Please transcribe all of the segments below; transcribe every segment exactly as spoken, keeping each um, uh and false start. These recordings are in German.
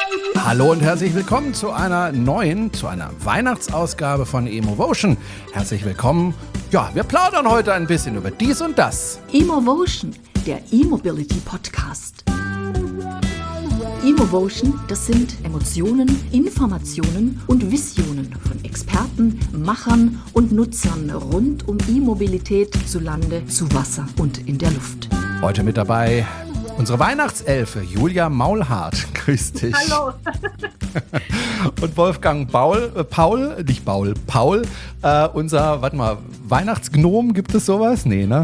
Hallo und herzlich willkommen zu einer neuen, zu einer Weihnachtsausgabe von Emovotion. Herzlich willkommen. Ja, wir plaudern heute ein bisschen über dies und das. Emovotion, der E-Mobility Podcast. Emovotion, das sind Emotionen, Informationen und Visionen von Experten, Machern und Nutzern rund um E-Mobilität zu Lande, zu Wasser und in der Luft. Heute mit dabei unsere Weihnachtselfe Julia Maulhardt. Grüß dich. Hallo. Und Wolfgang Paul, äh, Paul, nicht Paul, Paul, äh, unser, warte mal, Weihnachtsgnom, gibt es sowas? Nee, ne?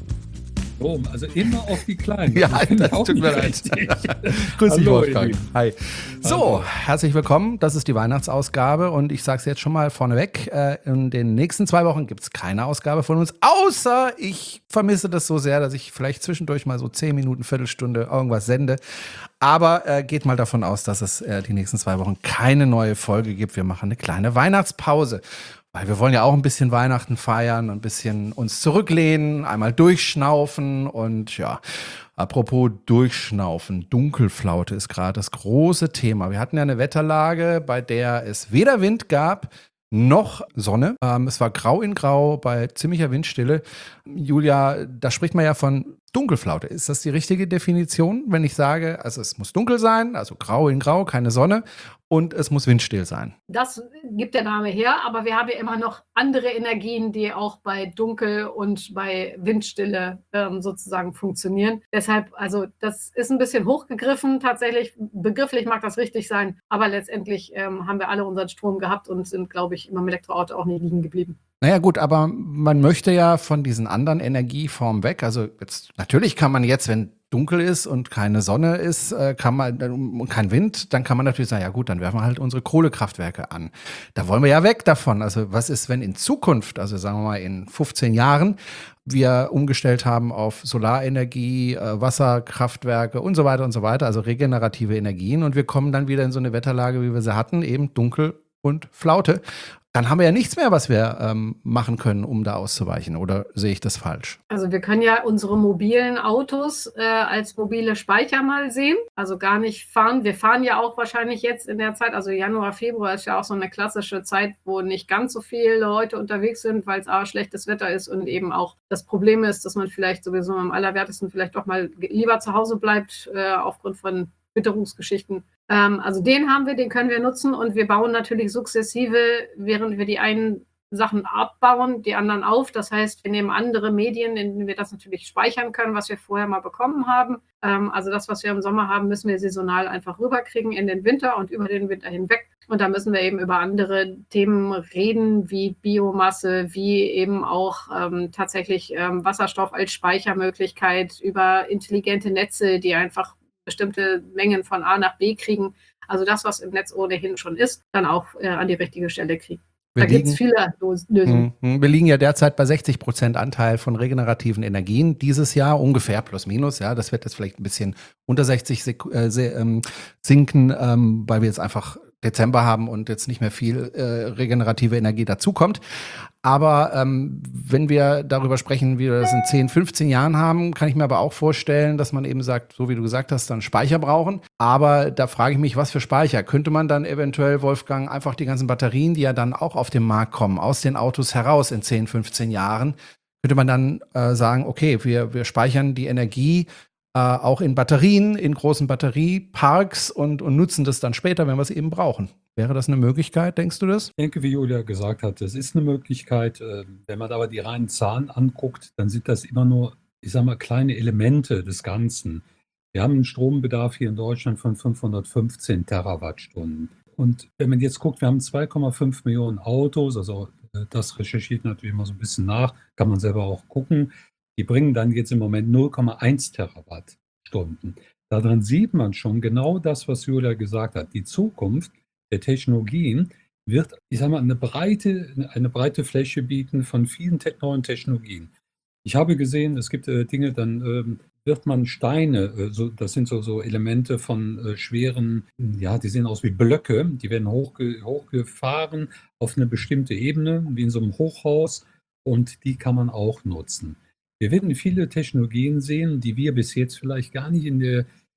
Rom, also immer auf die Kleinen. Ja, das tut mir leid. Grüß dich, Hallo, Wolfgang. Eddie. Hi. So, Hallo. herzlich willkommen. Das ist die Weihnachtsausgabe und ich sage es jetzt schon mal vorneweg. Äh, in den nächsten zwei Wochen gibt es keine Ausgabe von uns, außer ich vermisse das so sehr, dass ich vielleicht zwischendurch mal so zehn Minuten, Viertelstunde irgendwas sende. Aber äh, geht mal davon aus, dass es äh, die nächsten zwei Wochen keine neue Folge gibt. Wir machen eine kleine Weihnachtspause. Weil wir wollen ja auch ein bisschen Weihnachten feiern, ein bisschen uns zurücklehnen, einmal durchschnaufen und ja, apropos durchschnaufen, Dunkelflaute ist gerade das große Thema. Wir hatten ja eine Wetterlage, bei der es weder Wind gab, noch Sonne. Ähm, es war grau in grau bei ziemlicher Windstille. Julia, da spricht man ja von Dunkelflaute. Ist das die richtige Definition, wenn ich sage, also es muss dunkel sein, also grau in grau, keine Sonne und es muss windstill sein? Das gibt der Name her, aber wir haben ja immer noch andere Energien, die auch bei Dunkel und bei Windstille ähm, sozusagen funktionieren. Deshalb, also das ist ein bisschen hochgegriffen tatsächlich. Begrifflich mag das richtig sein, aber letztendlich ähm, haben wir alle unseren Strom gehabt und sind, glaube ich, im Elektroauto auch nie liegen geblieben. Naja gut, aber man möchte ja von diesen anderen Energieformen weg. Also jetzt natürlich kann man jetzt, wenn dunkel ist und keine Sonne ist, äh, kann man äh, und kein Wind, dann kann man natürlich sagen, ja gut, dann werfen wir halt unsere Kohlekraftwerke an. Da wollen wir ja weg davon. Also was ist, wenn in Zukunft, also sagen wir mal in fünfzehn Jahren, wir umgestellt haben auf Solarenergie, äh, Wasserkraftwerke und so weiter und so weiter, also regenerative Energien und wir kommen dann wieder in so eine Wetterlage, wie wir sie hatten, eben dunkel und Flaute. Dann haben wir ja nichts mehr, was wir ähm, machen können, um da auszuweichen. Oder sehe ich das falsch? Also wir können ja unsere mobilen Autos äh, als mobile Speicher mal sehen, also gar nicht fahren. Wir fahren ja auch wahrscheinlich jetzt in der Zeit, also Januar, Februar ist ja auch so eine klassische Zeit, wo nicht ganz so viele Leute unterwegs sind, weil es A, schlechtes Wetter ist und eben auch das Problem ist, dass man vielleicht sowieso am allerwertesten vielleicht doch mal lieber zu Hause bleibt, äh, aufgrund von Witterungsgeschichten. Ähm, also den haben wir, den können wir nutzen und wir bauen natürlich sukzessive, während wir die einen Sachen abbauen, die anderen auf. Das heißt, wir nehmen andere Medien, in denen wir das natürlich speichern können, was wir vorher mal bekommen haben. Ähm, also das, was wir im Sommer haben, müssen wir saisonal einfach rüberkriegen in den Winter und über den Winter hinweg. Und da müssen wir eben über andere Themen reden, wie Biomasse, wie eben auch ähm, tatsächlich ähm, Wasserstoff als Speichermöglichkeit, über intelligente Netze, die einfach bestimmte Mengen von A nach B kriegen, also das, was im Netz ohnehin schon ist, dann auch äh, an die richtige Stelle kriegen. Wir Da gibt es viele Lösungen. Mhm. Wir liegen ja derzeit bei sechzig Prozent Anteil von regenerativen Energien dieses Jahr, ungefähr plus minus. Ja, das wird jetzt vielleicht ein bisschen unter sechzig sek- äh, se- ähm, sinken, ähm, weil wir jetzt einfach Dezember haben und jetzt nicht mehr viel äh, regenerative Energie dazukommt. Aber ähm, wenn wir darüber sprechen, wie wir das in zehn, fünfzehn Jahren haben, kann ich mir aber auch vorstellen, dass man eben sagt, so wie du gesagt hast, dann Speicher brauchen. Aber da frage ich mich, was für Speicher? Könnte man dann eventuell, Wolfgang, einfach die ganzen Batterien, die ja dann auch auf den Markt kommen, aus den Autos heraus in zehn, fünfzehn Jahren, könnte man dann äh, sagen, okay, wir, wir speichern die Energie äh, auch in Batterien, in großen Batterieparks und, und nutzen das dann später, wenn wir es eben brauchen. Wäre das eine Möglichkeit, denkst du das? Ich denke, wie Julia gesagt hat, das ist eine Möglichkeit. äh, Wenn man aber die reinen Zahlen anguckt, dann sind das immer nur, ich sage mal, kleine Elemente des Ganzen. Wir haben einen Strombedarf hier in Deutschland von fünfhundertfünfzehn Terawattstunden. Und wenn man jetzt guckt, wir haben zwei Komma fünf Millionen Autos, also äh, das recherchiert natürlich immer so ein bisschen nach, kann man selber auch gucken. Die bringen dann jetzt im Moment null Komma eins Terawattstunden. Daran sieht man schon genau das, was Julia gesagt hat. Die Zukunft der Technologien wird, ich sage mal, eine breite, eine breite Fläche bieten von vielen te- neuen Technologien. Ich habe gesehen, es gibt äh, Dinge, dann ähm, wird man Steine, äh, so, das sind so, so Elemente von äh, schweren, ja, die sehen aus wie Blöcke, die werden hochge hochgefahren auf eine bestimmte Ebene, wie in so einem Hochhaus, und die kann man auch nutzen. Wir werden viele Technologien sehen, die wir bis jetzt vielleicht gar nicht in der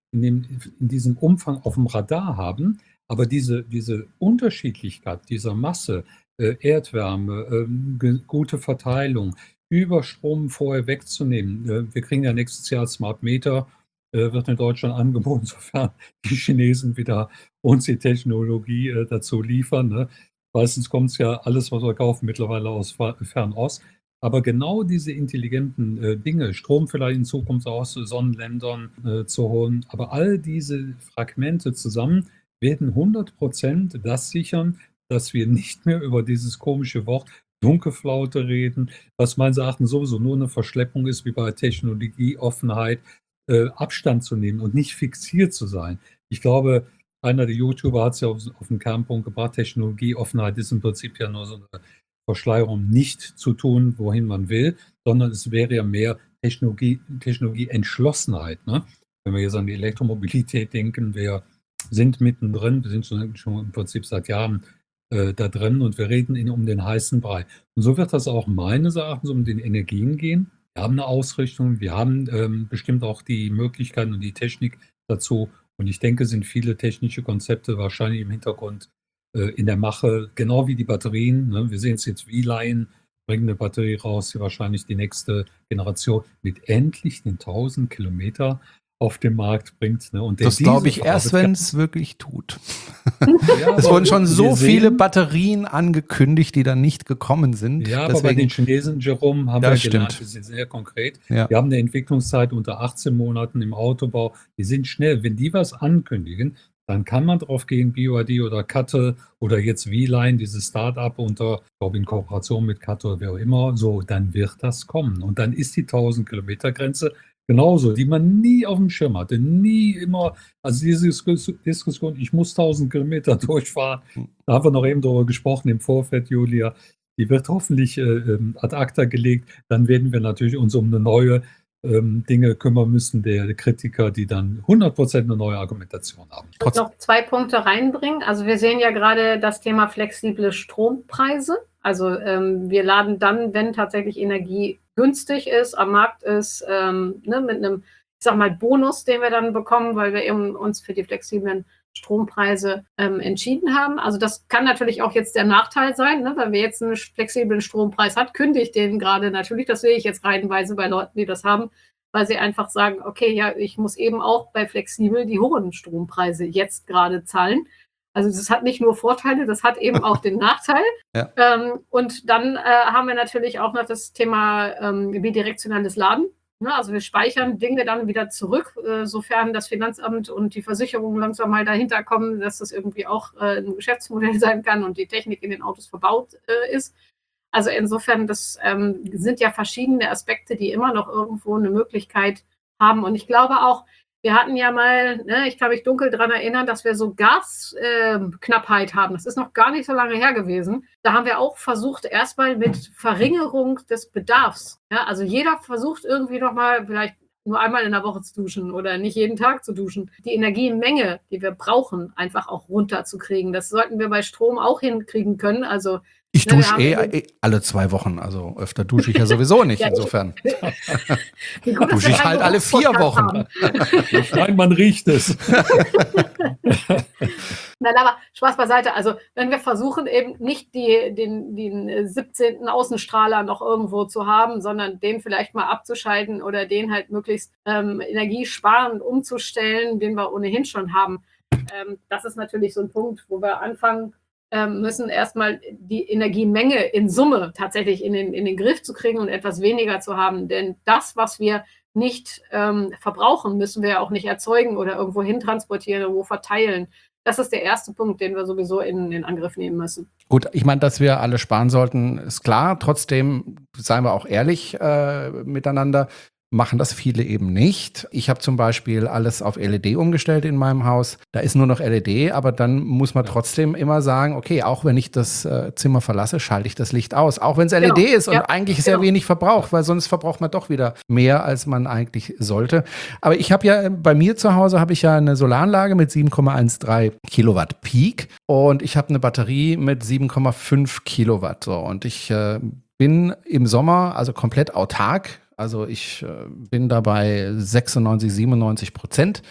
in, dem, in diesem Umfang auf dem Radar haben. Aber diese, diese Unterschiedlichkeit dieser Masse, äh, Erdwärme, ähm, ge- gute Verteilung, Überstrom vorher wegzunehmen. Äh, wir kriegen ja nächstes Jahr Smart Meter, äh, wird in Deutschland angeboten, sofern die Chinesen wieder uns die Technologie äh, dazu liefern. Ne? Meistens kommt es ja alles, was wir kaufen, mittlerweile aus Fer- Fernost. Aber genau diese intelligenten äh, Dinge, Strom vielleicht in Zukunft aus Sonnenländern äh, zu holen, aber all diese Fragmente zusammen werden hundert Prozent das sichern, dass wir nicht mehr über dieses komische Wort Dunkelflaute reden, was meines Erachtens sowieso nur eine Verschleppung ist, wie bei Technologieoffenheit, äh, Abstand zu nehmen und nicht fixiert zu sein. Ich glaube, einer der YouTuber hat es ja auf, auf den Kernpunkt gebracht, Technologieoffenheit ist im Prinzip ja nur so eine Verschleierung, nicht zu tun, wohin man will, sondern es wäre ja mehr Technologie, Technologieentschlossenheit. Ne? Wenn wir jetzt an die Elektromobilität denken, wir sind mittendrin, wir sind schon, schon im Prinzip seit Jahren äh, da drin und wir reden in, um den heißen Brei. Und so wird das auch meines Erachtens um den Energien gehen. Wir haben eine Ausrichtung, wir haben ähm, bestimmt auch die Möglichkeiten und die Technik dazu. Und ich denke, sind viele technische Konzepte wahrscheinlich im Hintergrund äh, in der Mache, genau wie die Batterien. Ne? Wir sehen es jetzt, V-Line bringt eine Batterie raus, die wahrscheinlich die nächste Generation mit endlich den tausend Kilometer auf den Markt bringt. Ne? Und der Das glaube ich diese erst, Phase- wenn es wirklich tut. Ja, Es aber wurden schon wir so sehen- viele Batterien angekündigt, die dann nicht gekommen sind. Ja, aber bei den Chinesen, Jerome, haben Ja, wir stimmt. gelernt, die sind sehr konkret. Ja. Wir haben eine Entwicklungszeit unter achtzehn Monaten im Autobau. Die sind schnell. Wenn die was ankündigen, dann kann man drauf gehen, B Y D oder Cuttle oder jetzt V-Line, dieses Start-up unter, ich glaube in Kooperation mit Cuttle oder wer auch immer, so, dann wird das kommen. Und dann ist die tausend-Kilometer-Grenze genauso, die man nie auf dem Schirm hatte, nie immer, also diese Diskus- Diskussion, ich muss tausend Kilometer durchfahren, da haben wir noch eben darüber gesprochen im Vorfeld, Julia, die wird hoffentlich äh, ähm, ad acta gelegt, dann werden wir natürlich uns um eine neue ähm, Dinge kümmern müssen, der Kritiker, die dann hundert Prozent eine neue Argumentation haben. Ich würde noch zwei Punkte reinbringen. Also wir sehen ja gerade das Thema flexible Strompreise. Also ähm, wir laden dann, wenn tatsächlich Energie günstig ist, am Markt ist, ähm, ne, mit einem, ich sag mal, Bonus, den wir dann bekommen, weil wir eben uns für die flexiblen Strompreise ähm, entschieden haben. Also das kann natürlich auch jetzt der Nachteil sein, ne? Weil wir jetzt einen flexiblen Strompreis hat, kündige ich den gerade natürlich. Das sehe ich jetzt reihenweise bei Leuten, die das haben, weil sie einfach sagen, okay, ja, ich muss eben auch bei flexibel die hohen Strompreise jetzt gerade zahlen. Also das hat nicht nur Vorteile, das hat eben auch den Nachteil. Ja. Ähm, und dann äh, haben wir natürlich auch noch das Thema ähm, bidirektionales Laden. Ne, also wir speichern Dinge dann wieder zurück, äh, sofern das Finanzamt und die Versicherung langsam mal dahinter kommen, dass das irgendwie auch äh, ein Geschäftsmodell sein kann und die Technik in den Autos verbaut äh, ist. Also insofern, das ähm, sind ja verschiedene Aspekte, die immer noch irgendwo eine Möglichkeit haben. Und ich glaube auch, wir hatten ja mal, ne, ich kann mich dunkel daran erinnern, dass wir so Gasknappheit äh, haben. Das ist noch gar nicht so lange her gewesen. Da haben wir auch versucht, erstmal mit Verringerung des Bedarfs. Ja, also jeder versucht irgendwie noch mal vielleicht nur einmal in der Woche zu duschen oder nicht jeden Tag zu duschen. Die Energiemenge, die wir brauchen, einfach auch runterzukriegen. Das sollten wir bei Strom auch hinkriegen können. Also Ich ne, wir dusche haben eh, eben- eh alle zwei Wochen, also öfter dusche ich ja sowieso nicht, Ja, ich- insofern. Wie gut, dass Dusche wir ich keinen halt alle vier Geruchspodcast Wochen. haben. Nein, man riecht es. Nein, aber Spaß beiseite. Also wenn wir versuchen, eben nicht die, den, den siebzehnten Außenstrahler noch irgendwo zu haben, sondern den vielleicht mal abzuschalten oder den halt möglichst ähm, energiesparend umzustellen, den wir ohnehin schon haben. Ähm, das ist natürlich so ein Punkt, wo wir anfangen ähm, müssen, erstmal die Energiemenge in Summe tatsächlich in den, in den Griff zu kriegen und etwas weniger zu haben. Denn das, was wir nicht ähm, verbrauchen, müssen wir ja auch nicht erzeugen oder irgendwo hin transportieren, irgendwo verteilen. Das ist der erste Punkt, den wir sowieso in den Angriff nehmen müssen. Gut, ich meine, dass wir alle sparen sollten, ist klar. Trotzdem, seien wir auch ehrlich äh, miteinander, machen das viele eben nicht. Ich habe zum Beispiel alles auf L E D umgestellt in meinem Haus. Da ist nur noch L E D, aber dann muss man trotzdem immer sagen, okay, auch wenn ich das äh, Zimmer verlasse, schalte ich das Licht aus. Auch wenn es L E D Genau, ist und ja, eigentlich sehr genau. wenig verbraucht, weil sonst verbraucht man doch wieder mehr, als man eigentlich sollte. Aber ich habe ja, bei mir zu Hause habe ich ja eine Solaranlage mit sieben Komma dreizehn Kilowatt Peak und ich habe eine Batterie mit sieben Komma fünf Kilowatt. So. Und ich äh, bin im Sommer also komplett autark. Also ich äh, bin dabei sechsundneunzig, siebenundneunzig Prozent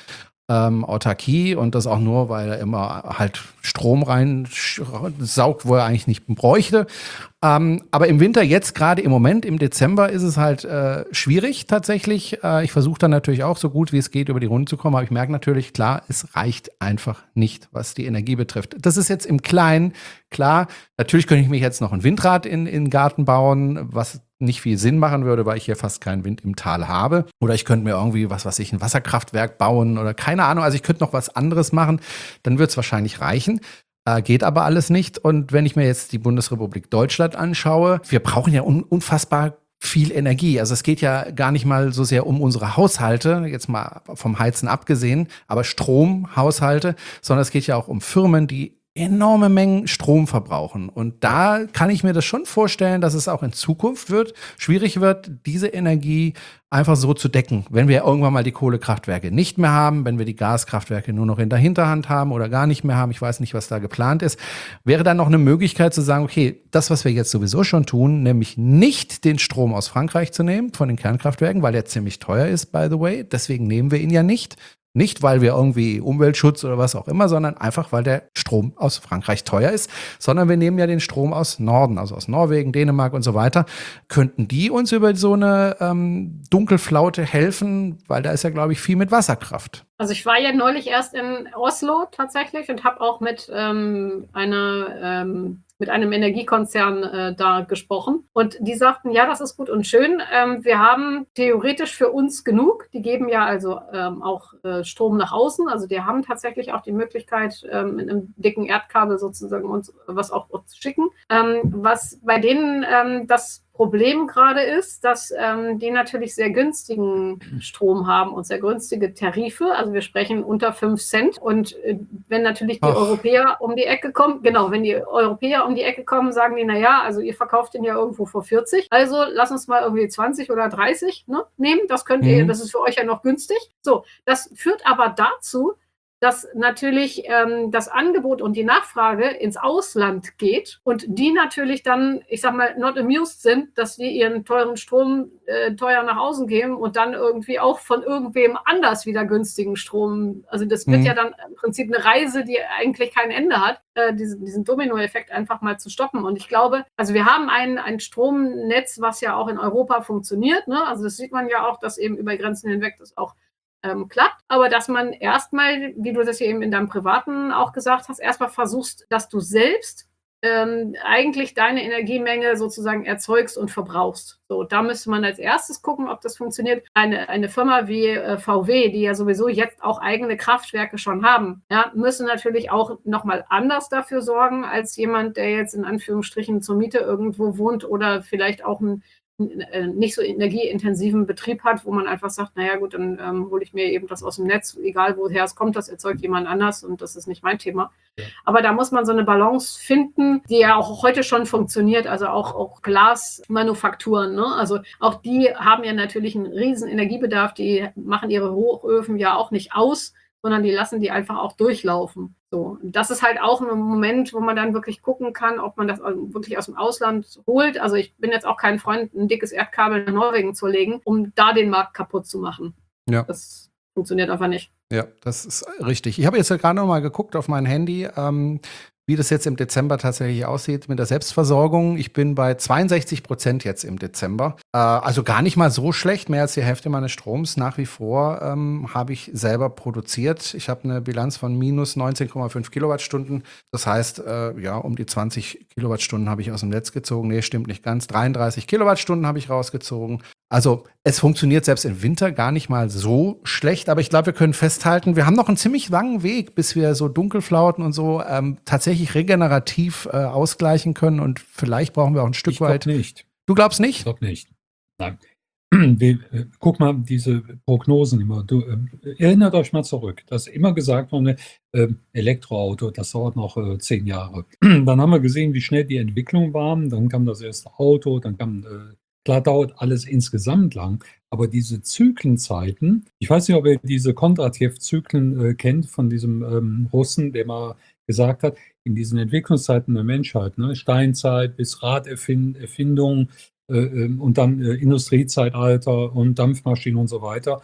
ähm, Autarkie und das auch nur, weil er immer halt Strom rein saugt, wo er eigentlich nicht bräuchte. Ähm, aber im Winter, jetzt gerade im Moment, im Dezember, ist es halt äh, schwierig tatsächlich. Äh, ich versuche dann natürlich auch so gut wie es geht über die Runden zu kommen, aber ich merke natürlich, klar, es reicht einfach nicht, was die Energie betrifft. Das ist jetzt im Kleinen, klar, natürlich könnte ich mich jetzt noch ein Windrad in, in den Garten bauen, was nicht viel Sinn machen würde, weil ich hier fast keinen Wind im Tal habe. Oder ich könnte mir irgendwie, was weiß ich, ein Wasserkraftwerk bauen oder keine Ahnung. Also ich könnte noch was anderes machen, dann wird es wahrscheinlich reichen. Äh, geht aber alles nicht. Und wenn ich mir jetzt die Bundesrepublik Deutschland anschaue, wir brauchen ja un- unfassbar viel Energie. Also es geht ja gar nicht mal so sehr um unsere Haushalte, jetzt mal vom Heizen abgesehen, aber Stromhaushalte, sondern es geht ja auch um Firmen, die enorme Mengen Strom verbrauchen. Und da kann ich mir das schon vorstellen, dass es auch in Zukunft wird, schwierig wird, diese Energie einfach so zu decken, wenn wir irgendwann mal die Kohlekraftwerke nicht mehr haben, wenn wir die Gaskraftwerke nur noch in der Hinterhand haben oder gar nicht mehr haben. Ich weiß nicht, was da geplant ist. Wäre dann noch eine Möglichkeit zu sagen, okay, das, was wir jetzt sowieso schon tun, nämlich nicht den Strom aus Frankreich zu nehmen, von den Kernkraftwerken, weil der ziemlich teuer ist, by the way. Deswegen nehmen wir ihn ja nicht. Nicht, weil wir irgendwie Umweltschutz oder was auch immer, sondern einfach, weil der Strom aus Frankreich teuer ist, sondern wir nehmen ja den Strom aus Norden, also aus Norwegen, Dänemark und so weiter. Könnten die uns über so eine ähm, Dunkelflaute helfen? Weil da ist ja, glaube ich, viel mit Wasserkraft. Also ich war ja neulich erst in Oslo tatsächlich und habe auch mit ähm, einer ähm, mit einem Energiekonzern äh, da gesprochen. Und die sagten, ja, das ist gut und schön. Ähm, wir haben theoretisch für uns genug. Die geben ja also ähm, auch äh, Strom nach außen. Also die haben tatsächlich auch die Möglichkeit, ähm, mit einem dicken Erdkabel sozusagen uns was auch zu schicken. Ähm, was bei denen ähm, das Problem gerade ist, dass ähm, die natürlich sehr günstigen Strom haben und sehr günstige Tarife. Also wir sprechen unter fünf Cent. Und äh, wenn natürlich die Ach. Europäer um die Ecke kommen, genau, wenn die Europäer um die Ecke kommen, sagen die, naja, also ihr verkauft den ja irgendwo vor vierzig. Also lass uns mal irgendwie zwanzig oder dreißig ne, nehmen. Das könnt ihr, Mhm. das ist für euch ja noch günstig. So, das führt aber dazu, dass natürlich ähm, das Angebot und die Nachfrage ins Ausland geht und die natürlich dann, ich sag mal, not amused sind, dass die ihren teuren Strom äh, teuer nach außen geben und dann irgendwie auch von irgendwem anders wieder günstigen Strom. Also das wird Mhm. ja dann im Prinzip eine Reise, die eigentlich kein Ende hat, äh, diesen, diesen Dominoeffekt einfach mal zu stoppen. Und ich glaube, also wir haben ein, ein Stromnetz, was ja auch in Europa funktioniert. Ne? Also das sieht man ja auch, dass eben über Grenzen hinweg das auch Ähm, klappt, aber dass man erstmal, wie du das hier eben in deinem Privaten auch gesagt hast, erstmal versuchst, dass du selbst ähm, eigentlich deine Energiemenge sozusagen erzeugst und verbrauchst. So, da müsste man als erstes gucken, ob das funktioniert. Eine, eine Firma wie äh, V W, die ja sowieso jetzt auch eigene Kraftwerke schon haben, ja, müssen natürlich auch nochmal anders dafür sorgen, als jemand, der jetzt in Anführungsstrichen zur Miete irgendwo wohnt oder vielleicht auch ein nicht so energieintensiven Betrieb hat, wo man einfach sagt, naja gut, dann ähm, hole ich mir eben das aus dem Netz, egal woher es kommt, das erzeugt jemand anders und das ist nicht mein Thema. Ja. Aber da muss man so eine Balance finden, die ja auch heute schon funktioniert, also auch, auch Glasmanufakturen, ne? Also auch die haben ja natürlich einen riesen Energiebedarf, die machen ihre Hochöfen ja auch nicht aus, sondern die lassen die einfach auch durchlaufen. So, das ist halt auch ein Moment, wo man dann wirklich gucken kann, ob man das wirklich aus dem Ausland holt. Also ich bin jetzt auch kein Freund, ein dickes Erdkabel nach Norwegen zu legen, um da den Markt kaputt zu machen. Ja. Das funktioniert einfach nicht. Ja, das ist richtig. Ich habe jetzt ja gerade noch mal geguckt auf mein Handy, ähm, wie das jetzt im Dezember tatsächlich aussieht mit der Selbstversorgung. Ich bin bei zweiundsechzig Prozent jetzt im Dezember. Äh, also gar nicht mal so schlecht. Mehr als die Hälfte meines Stroms nach wie vor ähm, habe ich selber produziert. Ich habe eine Bilanz von minus neunzehn Komma fünf Kilowattstunden. Das heißt, äh, ja, um die zwanzig Kilowattstunden habe ich aus dem Netz gezogen. Nee, stimmt nicht ganz. dreiunddreißig Kilowattstunden habe ich rausgezogen. Also es funktioniert selbst im Winter gar nicht mal so schlecht, aber ich glaube, wir können festhalten, wir haben noch einen ziemlich langen Weg, bis wir so Dunkelflauten und so ähm, tatsächlich regenerativ äh, ausgleichen können und vielleicht brauchen wir auch ein Stück Ich glaub weit. nicht. Du glaubst Ich nicht? glaube nicht. Nein. Wir, äh, guck mal, diese Prognosen immer. Du, äh, erinnert euch mal zurück, dass immer gesagt wurde, äh, Elektroauto, das dauert noch äh, zehn Jahre. Dann haben wir gesehen, wie schnell die Entwicklung war. Dann kam das erste Auto, dann kam äh, Klar dauert alles insgesamt lang, aber diese Zyklenzeiten, ich weiß nicht, ob ihr diese Kondratjew-Zyklen äh, kennt von diesem ähm, Russen, der mal gesagt hat, in diesen Entwicklungszeiten der Menschheit, ne, Steinzeit bis Raderfindung äh, äh, und dann äh, Industriezeitalter und Dampfmaschinen und so weiter,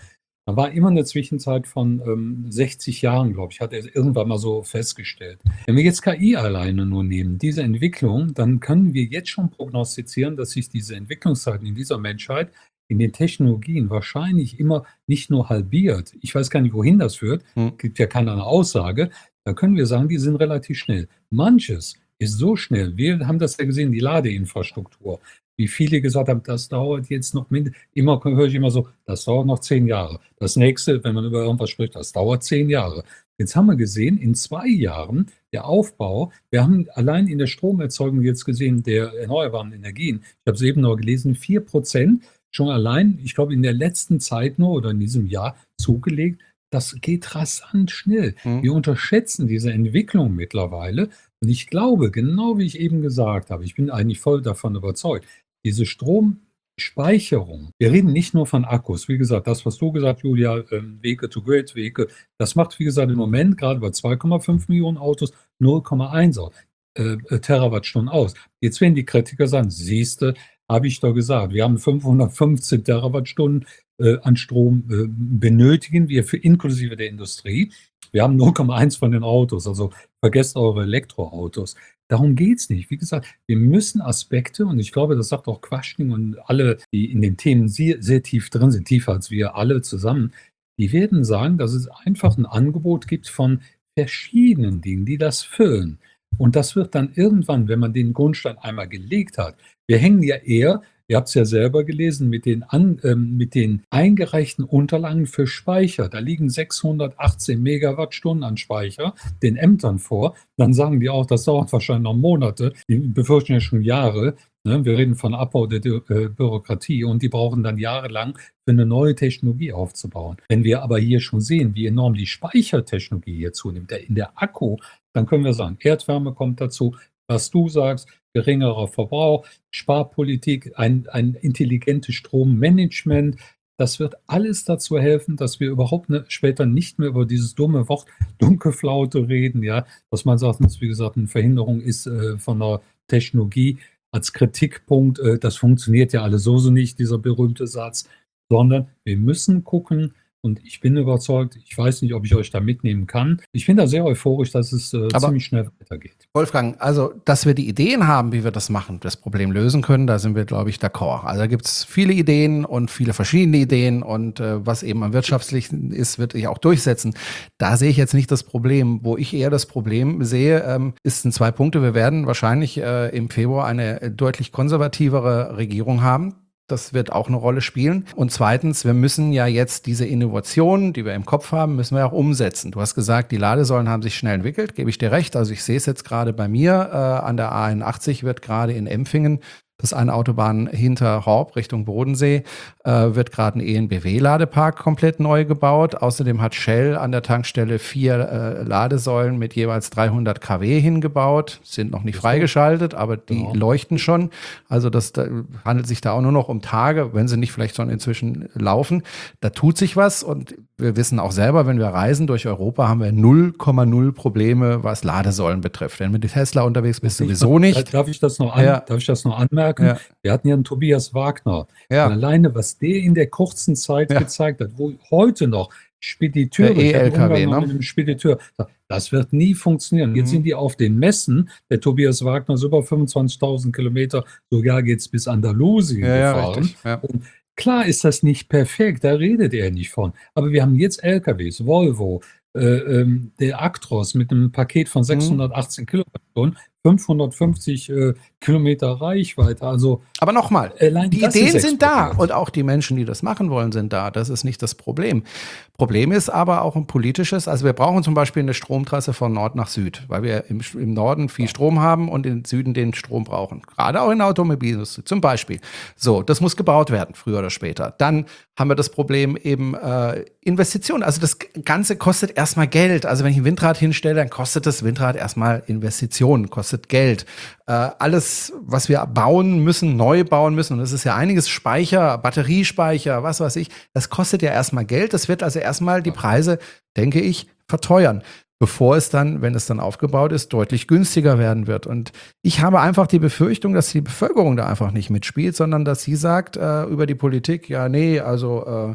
Da war immer eine Zwischenzeit von ähm, sechzig Jahren, glaube ich, hat er irgendwann mal so festgestellt. Wenn wir jetzt K I alleine nur nehmen, diese Entwicklung, dann können wir jetzt schon prognostizieren, dass sich diese Entwicklungszeiten in dieser Menschheit in den Technologien wahrscheinlich immer nicht nur halbiert. Ich weiß gar nicht, wohin das führt. Hm. Gibt ja keine Aussage. Da können wir sagen, die sind relativ schnell. Manches ist so schnell. Wir haben das ja gesehen, die Ladeinfrastruktur. Wie viele gesagt haben, das dauert jetzt noch mindestens, immer höre ich immer so, das dauert noch zehn Jahre. Das nächste, wenn man über irgendwas spricht, das dauert zehn Jahre. Jetzt haben wir gesehen, in zwei Jahren der Aufbau, wir haben allein in der Stromerzeugung jetzt gesehen, der erneuerbaren Energien, ich habe es eben noch gelesen, vier Prozent schon allein, ich glaube in der letzten Zeit nur oder in diesem Jahr zugelegt. Das geht rasant schnell. Hm. Wir unterschätzen diese Entwicklung mittlerweile. Und ich glaube, genau wie ich eben gesagt habe, ich bin eigentlich voll davon überzeugt, diese Stromspeicherung, wir reden nicht nur von Akkus, wie gesagt, das, was du gesagt hast, Julia, ähm, Wege to Grid, Wege, das macht, wie gesagt, im Moment gerade bei zwei Komma fünf Millionen Autos null Komma eins äh, Terawattstunden aus. Jetzt werden die Kritiker sagen, siehste, habe ich doch gesagt, wir haben fünfhundertfünfzehn Terawattstunden äh, an Strom äh, benötigen wir für inklusive der Industrie. Wir haben null Komma eins von den Autos, also vergesst eure Elektroautos. Darum geht es nicht. Wie gesagt, wir müssen Aspekte, und ich glaube, das sagt auch Quaschning und alle, die in den Themen sehr, sehr tief drin sind, tiefer als wir alle zusammen, die werden sagen, dass es einfach ein Angebot gibt von verschiedenen Dingen, die das füllen. Und das wird dann irgendwann, wenn man den Grundstein einmal gelegt hat, wir hängen ja eher, ihr habt es ja selber gelesen, mit den, an, ähm, mit den eingereichten Unterlagen für Speicher. Da liegen sechshundertachtzehn Megawattstunden an Speicher den Ämtern vor. Dann sagen die auch, das dauert wahrscheinlich noch Monate. Die befürchten ja schon Jahre. Ne? Wir reden von Abbau der äh, Bürokratie und die brauchen dann jahrelang für eine neue Technologie aufzubauen. Wenn wir aber hier schon sehen, wie enorm die Speichertechnologie hier zunimmt, der, in der Akku, dann können wir sagen, Erdwärme kommt dazu, was du sagst, geringerer Verbrauch, Sparpolitik, ein, ein intelligentes Strommanagement. Das wird alles dazu helfen, dass wir überhaupt ne, später nicht mehr über dieses dumme Wort Dunkelflaute reden, ja, dass man sagt, dass, wie gesagt, eine Verhinderung ist äh, von der Technologie als Kritikpunkt. Äh, das funktioniert ja alles so, so nicht, dieser berühmte Satz, sondern wir müssen gucken. Und ich bin überzeugt, ich weiß nicht, ob ich euch da mitnehmen kann. Ich bin da sehr euphorisch, dass es äh, ziemlich schnell weitergeht. Wolfgang, also, dass wir die Ideen haben, wie wir das machen, das Problem lösen können, da sind wir, glaube ich, d'accord. Also da gibt es viele Ideen und viele verschiedene Ideen und äh, was eben am wirtschaftlichen ist, wird sich auch durchsetzen. Da sehe ich jetzt nicht das Problem. Wo ich eher das Problem sehe, ähm, ist sind zwei Punkte. Wir werden wahrscheinlich äh, im Februar eine deutlich konservativere Regierung haben. Das wird auch eine Rolle spielen. Und zweitens, wir müssen ja jetzt diese Innovationen, die wir im Kopf haben, müssen wir auch umsetzen. Du hast gesagt, die Ladesäulen haben sich schnell entwickelt, gebe ich dir recht. Also ich sehe es jetzt gerade bei mir, äh, an der A einundachtzig wird gerade in Empfingen, das ist eine Autobahn hinter Horb Richtung Bodensee, äh, wird gerade ein E N B W-Ladepark komplett neu gebaut. Außerdem hat Shell an der Tankstelle vier äh, Ladesäulen mit jeweils dreihundert Kilowatt hingebaut. Sind noch nicht freigeschaltet, aber die genau. leuchten schon. Also das da handelt sich da auch nur noch um Tage, wenn sie nicht vielleicht schon inzwischen laufen. Da tut sich was und wir wissen auch selber, wenn wir reisen durch Europa, haben wir null Komma null Probleme, was Ladesäulen betrifft. Wenn du mit Tesla unterwegs bist, sowieso nicht. Darf ich das noch, an, ja. darf ich das noch anmerken? Ja. Wir hatten ja einen Tobias Wagner. Ja. Und alleine, was der in der kurzen Zeit ja. gezeigt hat, wo heute noch Spediteure, E L K W, ne? mit dem Spediteur, das wird nie funktionieren. Mhm. Jetzt sind die auf den Messen, der Tobias Wagner ist über fünfundzwanzigtausend Kilometer, sogar geht es bis Andalusien ja, gefahren. Ja, ja. Und klar ist das nicht perfekt, da redet er nicht von. Aber wir haben jetzt L K Ws, Volvo, äh, ähm, der Actros mit einem Paket von sechshundertachtzehn mhm. Kilowattstunden, fünfhundertfünfzig äh, Kilometer Reichweite. Also, aber nochmal, die Ideen sind da und auch die Menschen, die das machen wollen, sind da. Das ist nicht das Problem. Problem ist aber auch ein politisches. Also wir brauchen zum Beispiel eine Stromtrasse von Nord nach Süd, weil wir im, im Norden viel Strom haben und im Süden den Strom brauchen. Gerade auch in der Automobilindustrie zum Beispiel. So, das muss gebaut werden, früher oder später. Dann haben wir das Problem eben äh, Investitionen. Also das Ganze kostet erstmal Geld. Also wenn ich ein Windrad hinstelle, dann kostet das Windrad erstmal Investitionen, kostet Geld. Äh, alles, was wir bauen müssen, neu bauen müssen, und das ist ja einiges, Speicher, Batteriespeicher, was weiß ich, das kostet ja erstmal Geld. Das wird also erstmal die Preise, denke ich, verteuern, bevor es dann, wenn es dann aufgebaut ist, deutlich günstiger werden wird. Und ich habe einfach die Befürchtung, dass die Bevölkerung da einfach nicht mitspielt, sondern dass sie sagt äh, über die Politik, ja, nee, also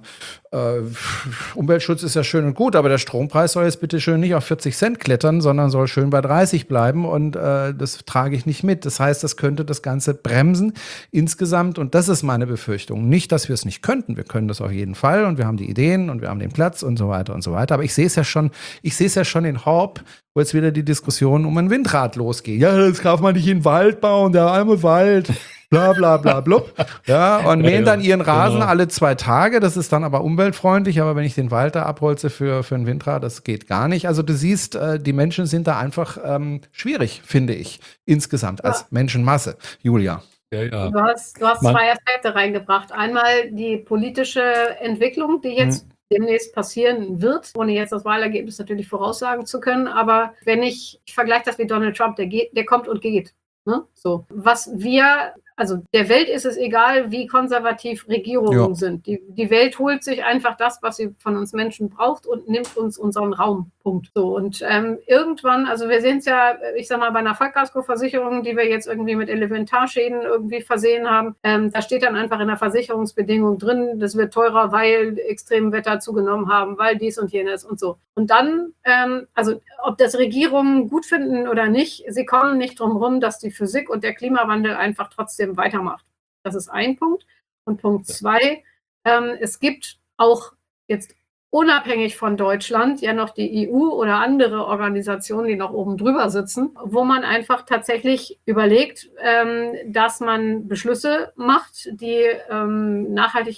Äh, Umweltschutz ist ja schön und gut, aber der Strompreis soll jetzt bitte schön nicht auf vierzig Cent klettern, sondern soll schön bei dreißig bleiben und äh, das trage ich nicht mit. Das heißt, das könnte das Ganze bremsen insgesamt und das ist meine Befürchtung. Nicht, dass wir es nicht könnten, wir können das auf jeden Fall und wir haben die Ideen und wir haben den Platz und so weiter und so weiter, aber ich sehe es ja schon, ich sehe es ja schon in Horb, wo jetzt wieder die Diskussion um ein Windrad losgeht. Ja, das darf man nicht in den Wald bauen, der arme Wald. Bla bla bla blub. Ja, und mähen dann ihren Rasen genau. alle zwei Tage. Das ist dann aber umweltfreundlich. Aber wenn ich den Wald da abholze für, für ein Windrad, das geht gar nicht. Also du siehst, äh, die Menschen sind da einfach ähm, schwierig, finde ich, insgesamt als ja. Menschenmasse. Julia. Ja, ja. Du hast, du hast zwei Aspekte reingebracht. Einmal die politische Entwicklung, die jetzt hm. demnächst passieren wird, ohne jetzt das Wahlergebnis natürlich voraussagen zu können. Aber wenn ich, ich vergleiche das mit Donald Trump, der geht, der kommt und geht. Ne? So. Was wir, also der Welt ist es egal, wie konservativ Regierungen ja. sind. Die, die Welt holt sich einfach das, was sie von uns Menschen braucht und nimmt uns unseren Raum. Punkt. So. Und ähm, irgendwann, also wir sehen es ja, ich sag mal, bei einer Vollkaskoversicherung, die wir jetzt irgendwie mit Elementarschäden irgendwie versehen haben, ähm, da steht dann einfach in der Versicherungsbedingung drin, das wird teurer, weil extreme Wetter zugenommen haben, weil dies und jenes und so. Und dann, ähm, also ob das Regierungen gut finden oder nicht, sie kommen nicht drum rum, dass die Physik und der Klimawandel einfach trotzdem weitermacht. Das ist ein Punkt. Und Punkt zwei, ähm, es gibt auch jetzt unabhängig von Deutschland ja noch die E U oder andere Organisationen, die noch oben drüber sitzen, wo man einfach tatsächlich überlegt, ähm, dass man Beschlüsse macht, die ähm,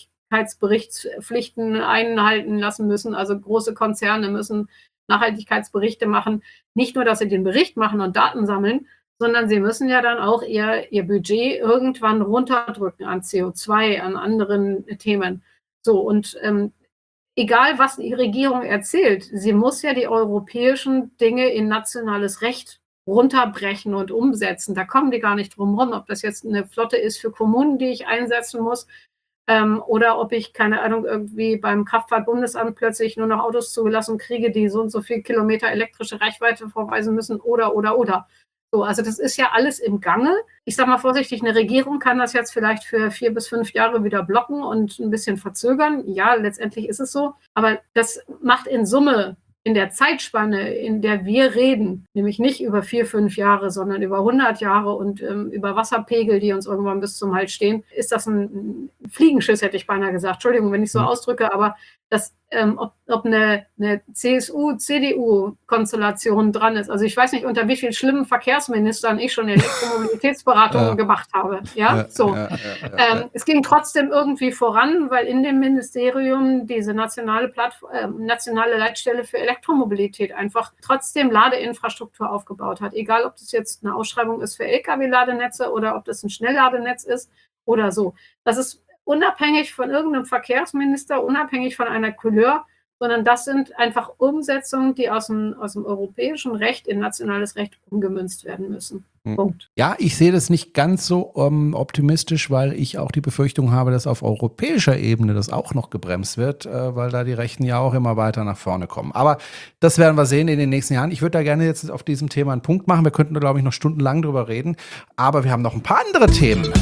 Nachhaltigkeitsberichtspflichten einhalten lassen müssen. Also große Konzerne müssen Nachhaltigkeitsberichte machen. Nicht nur, dass sie den Bericht machen und Daten sammeln, sondern sie müssen ja dann auch ihr, ihr Budget irgendwann runterdrücken an C O zwei, an anderen Themen. So, und ähm, egal, was die Regierung erzählt, sie muss ja die europäischen Dinge in nationales Recht runterbrechen und umsetzen. Da kommen die gar nicht drum rum, ob das jetzt eine Flotte ist für Kommunen, die ich einsetzen muss, ähm, oder ob ich, keine Ahnung, irgendwie beim Kraftfahrtbundesamt plötzlich nur noch Autos zugelassen kriege, die so und so viel Kilometer elektrische Reichweite vorweisen müssen, oder, oder, oder. So, also das ist ja alles im Gange. Ich sage mal vorsichtig, eine Regierung kann das jetzt vielleicht für vier bis fünf Jahre wieder blocken und ein bisschen verzögern. Ja, letztendlich ist es so. Aber das macht in Summe in der Zeitspanne, in der wir reden, nämlich nicht über vier, fünf Jahre, sondern über hundert Jahre und ähm, über Wasserpegel, die uns irgendwann bis zum Hals stehen, ist das ein Fliegenschiss, hätte ich beinahe gesagt. Entschuldigung, wenn ich so mhm. ausdrücke, aber das, ähm, ob, ob eine, eine C S U-C D U-Konstellation dran ist. Also ich weiß nicht, unter wie vielen schlimmen Verkehrsministern ich schon Elektromobilitätsberatungen ja. gemacht habe. Ja, ja so. Ja, ja, ja, ähm, es ging trotzdem irgendwie voran, weil in dem Ministerium diese nationale Plattform, äh, nationale Leitstelle für Elektromobilität einfach trotzdem Ladeinfrastruktur aufgebaut hat. Egal, ob das jetzt eine Ausschreibung ist für L K W-Ladenetze oder ob das ein Schnellladenetz ist oder so. Das ist unabhängig von irgendeinem Verkehrsminister, unabhängig von einer Couleur, sondern das sind einfach Umsetzungen, die aus dem, aus dem europäischen Recht in nationales Recht umgemünzt werden müssen. Punkt. Ja, ich sehe das nicht ganz so um, optimistisch, weil ich auch die Befürchtung habe, dass auf europäischer Ebene das auch noch gebremst wird, äh, weil da die Rechten ja auch immer weiter nach vorne kommen. Aber das werden wir sehen in den nächsten Jahren. Ich würde da gerne jetzt auf diesem Thema einen Punkt machen. Wir könnten da, glaube ich, noch stundenlang drüber reden. Aber wir haben noch ein paar andere Themen.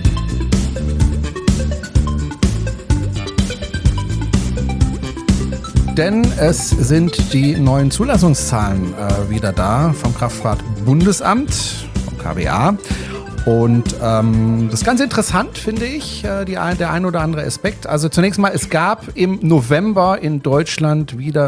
Denn es sind die neuen Zulassungszahlen äh, wieder da vom Kraftfahrtbundesamt, vom K B A. Und ähm, das ist ganz interessant, finde ich, äh, die, der ein oder andere Aspekt. Also zunächst mal, es gab im November in Deutschland wieder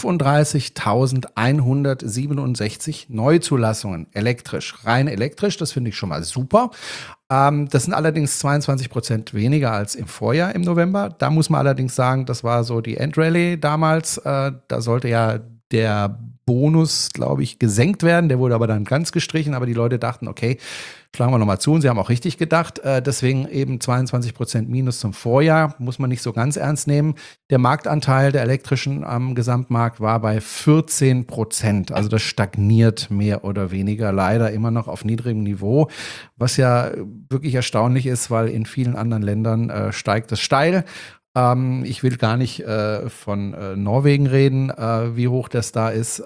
fünfunddreißigtausendeinhundertsiebenundsechzig Neuzulassungen elektrisch, rein elektrisch. Das finde ich schon mal super. Ähm, das sind allerdings zweiundzwanzig Prozent weniger als im Vorjahr im November. Da muss man allerdings sagen, das war so die Endrallye damals. Äh, da sollte ja der Bonus, glaube ich, gesenkt werden. Der wurde aber dann ganz gestrichen. Aber die Leute dachten, okay, schlagen wir nochmal zu. Und sie haben auch richtig gedacht. Äh, deswegen eben zweiundzwanzig Prozent minus zum Vorjahr. Muss man nicht so ganz ernst nehmen. Der Marktanteil der elektrischen am Gesamtmarkt war bei vierzehn Prozent. Also das stagniert mehr oder weniger leider immer noch auf niedrigem Niveau. Was ja wirklich erstaunlich ist, weil in vielen anderen Ländern äh, steigt es steil. Ähm, ich will gar nicht äh, von äh, Norwegen reden, äh, wie hoch das da ist. Ähm,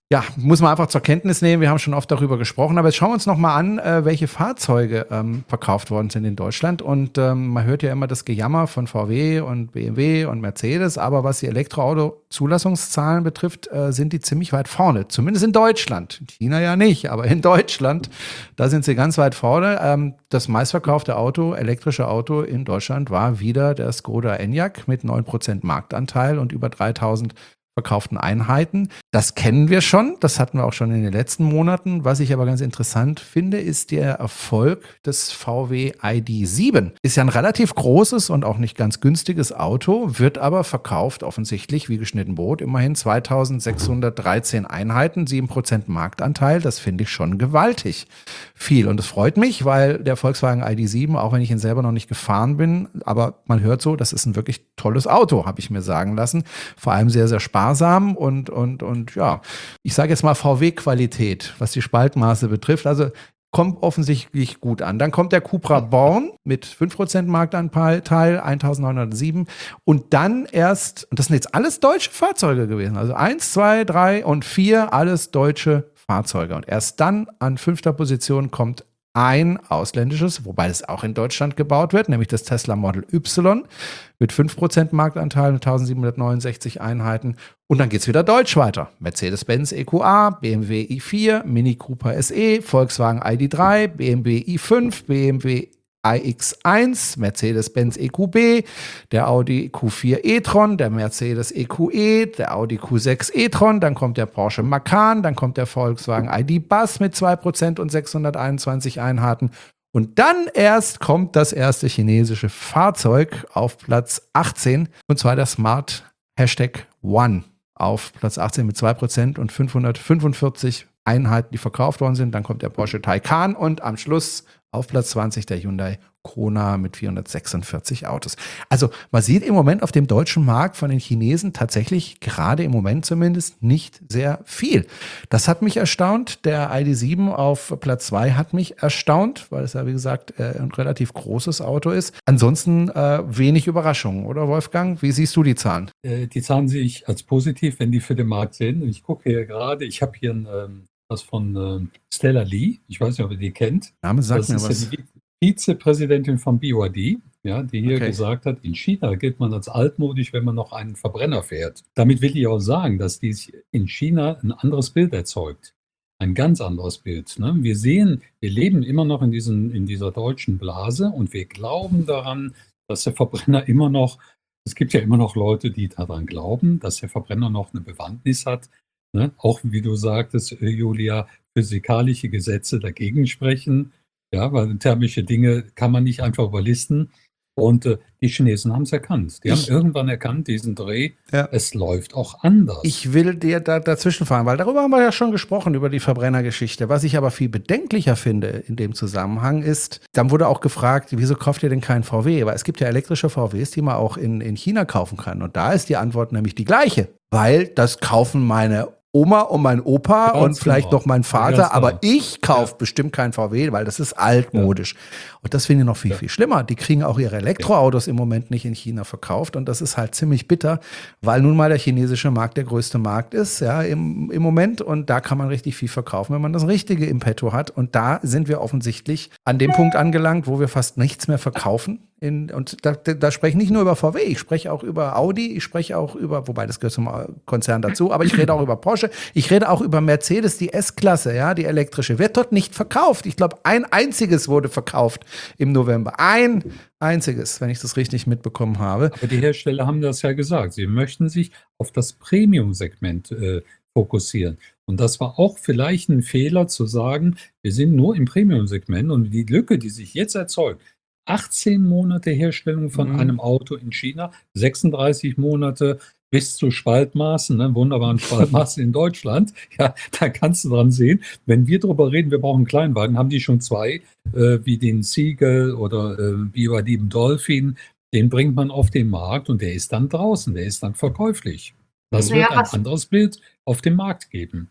Ja, muss man einfach zur Kenntnis nehmen. Wir haben schon oft darüber gesprochen. Aber jetzt schauen wir uns noch mal an, äh, welche Fahrzeuge ähm, verkauft worden sind in Deutschland. Und ähm, man hört ja immer das Gejammer von V W und B M W und Mercedes. Aber was die Elektroauto-Zulassungszahlen betrifft, äh, sind die ziemlich weit vorne. Zumindest in Deutschland. In China ja nicht, aber in Deutschland, da sind sie ganz weit vorne. Ähm, das meistverkaufte Auto, elektrische Auto in Deutschland war wieder der Skoda Enyaq mit neun Prozent Marktanteil und über dreitausend verkauften Einheiten. Das kennen wir schon, das hatten wir auch schon in den letzten Monaten. Was ich aber ganz interessant finde, ist der Erfolg des V W I D sieben. Ist ja ein relativ großes und auch nicht ganz günstiges Auto, wird aber verkauft offensichtlich wie geschnitten Brot. Immerhin zweitausendsechshundertdreizehn Einheiten, sieben Prozent Marktanteil. Das finde ich schon gewaltig viel. Und es freut mich, weil der Volkswagen I D sieben, auch wenn ich ihn selber noch nicht gefahren bin, aber man hört so, das ist ein wirklich tolles Auto, habe ich mir sagen lassen. Vor allem sehr, sehr sparsam und, und, und ja, ich sage jetzt mal V W-Qualität, was die Spaltmaße betrifft. Also kommt offensichtlich gut an. Dann kommt der Cupra Born mit fünf Prozent Marktanteil, eintausendneunhundertsieben. Und dann erst, und das sind jetzt alles deutsche Fahrzeuge gewesen, also eins, zwei, drei und vier, alles deutsche Fahrzeuge. Und erst dann an fünfter Position kommt ein ausländisches, wobei es auch in Deutschland gebaut wird, nämlich das Tesla Model Y mit fünf Prozent Marktanteil mit eintausendsiebenhundertneunundsechzig Einheiten. Und dann geht es wieder deutsch weiter. Mercedes-Benz E Q A, B M W i vier, Mini Cooper S E, Volkswagen I D drei, B M W i fünf, B M W i X eins, Mercedes-Benz E Q B, der Audi Q vier e-tron, der Mercedes E Q E, der Audi Q sechs e-tron, dann kommt der Porsche Macan, dann kommt der Volkswagen I D Buzz mit zwei Prozent und sechshunderteinundzwanzig Einheiten. Und dann erst kommt das erste chinesische Fahrzeug auf Platz achtzehn, und zwar der Smart Hashtag One auf Platz achtzehn mit zwei Prozent und fünfhundertfünfundvierzig Einheiten, die verkauft worden sind. Dann kommt der Porsche Taycan und am Schluss auf Platz zwanzig der Hyundai Kona mit vierhundertsechsundvierzig Autos. Also man sieht im Moment auf dem deutschen Markt von den Chinesen tatsächlich, gerade im Moment zumindest, nicht sehr viel. Das hat mich erstaunt. Der I D sieben auf Platz zwei hat mich erstaunt, weil es ja, wie gesagt, ein relativ großes Auto ist. Ansonsten äh, wenig Überraschungen, oder Wolfgang? Wie siehst du die Zahlen? Äh, die Zahlen sehe ich als positiv, wenn die für den Markt sind. Ich gucke hier gerade, ich habe hier ein ähm, was von ähm, Stella Li, ich weiß nicht, ob ihr die kennt. Name sagt das mir ist was. Ja die Vizepräsidentin von B Y D, ja, die hier Okay. gesagt hat, in China gilt man als altmodisch, wenn man noch einen Verbrenner fährt. Damit will ich auch sagen, dass dies in China ein anderes Bild erzeugt. Ein ganz anderes Bild. Ne? Wir sehen, wir leben immer noch in, diesen, in dieser deutschen Blase und wir glauben daran, dass der Verbrenner immer noch, es gibt ja immer noch Leute, die daran glauben, dass der Verbrenner noch eine Bewandtnis hat. Ne? Auch wie du sagtest, Julia, physikalische Gesetze dagegen sprechen. Ja, weil thermische Dinge kann man nicht einfach überlisten. Und äh, die Chinesen haben es erkannt. Die Ich- haben irgendwann erkannt, diesen Dreh, Ja. es läuft auch anders. Ich will dir da dazwischen fahren, weil darüber haben wir ja schon gesprochen, über die Verbrennergeschichte. Was ich aber viel bedenklicher finde in dem Zusammenhang ist, dann wurde auch gefragt, wieso kauft ihr denn keinen V W? Weil es gibt ja elektrische V Ws, die man auch in, in China kaufen kann. Und da ist die Antwort nämlich die gleiche. Weil das kaufen meine Oma und mein Opa Ganz und vielleicht genau. noch mein Vater, Ganz aber genau. ich kaufe bestimmt keinen V W, weil das ist altmodisch. Und das finde ich noch viel, Ja. viel schlimmer. Die kriegen auch ihre Elektroautos im Moment nicht in China verkauft und das ist halt ziemlich bitter, weil nun mal der chinesische Markt der größte Markt ist, ja, im, im Moment, und da kann man richtig viel verkaufen, wenn man das Richtige im Petto hat, und da sind wir offensichtlich an dem Punkt angelangt, wo wir fast nichts mehr verkaufen. In, und da, da, da spreche ich nicht nur über V W, ich spreche auch über Audi, ich spreche auch über, wobei das gehört zum Konzern dazu, aber ich rede auch über Porsche, ich rede auch über Mercedes, die S-Klasse, ja, die elektrische, wird dort nicht verkauft. Ich glaube, ein einziges wurde verkauft im November. Ein einziges, wenn ich das richtig mitbekommen habe. Aber die Hersteller haben das ja gesagt. Sie möchten sich auf das Premium-Segment äh, fokussieren. Und das war auch vielleicht ein Fehler zu sagen, wir sind nur im Premium-Segment und die Lücke, die sich jetzt erzeugt, achtzehn Monate Herstellung von Mhm. einem Auto in China, sechsunddreißig Monate bis zu Spaltmaßen, ne, wunderbaren Spaltmaßen in Deutschland. Ja, da kannst du dran sehen. Wenn wir darüber reden, wir brauchen einen Kleinwagen, haben die schon zwei, äh, wie den Seagull oder äh, B Y D Dolphin. Den bringt man auf den Markt und der ist dann draußen, der ist dann verkäuflich. Das Naja, wird ein was- anderes Bild auf dem Markt geben.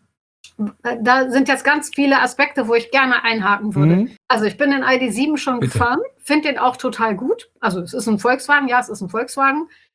Da sind jetzt ganz viele Aspekte, wo ich gerne einhaken würde. Mhm. Also ich bin den I D sieben schon Bitte. gefahren, finde den auch total gut. Also es ist ein Volkswagen, ja, es ist ein Volkswagen.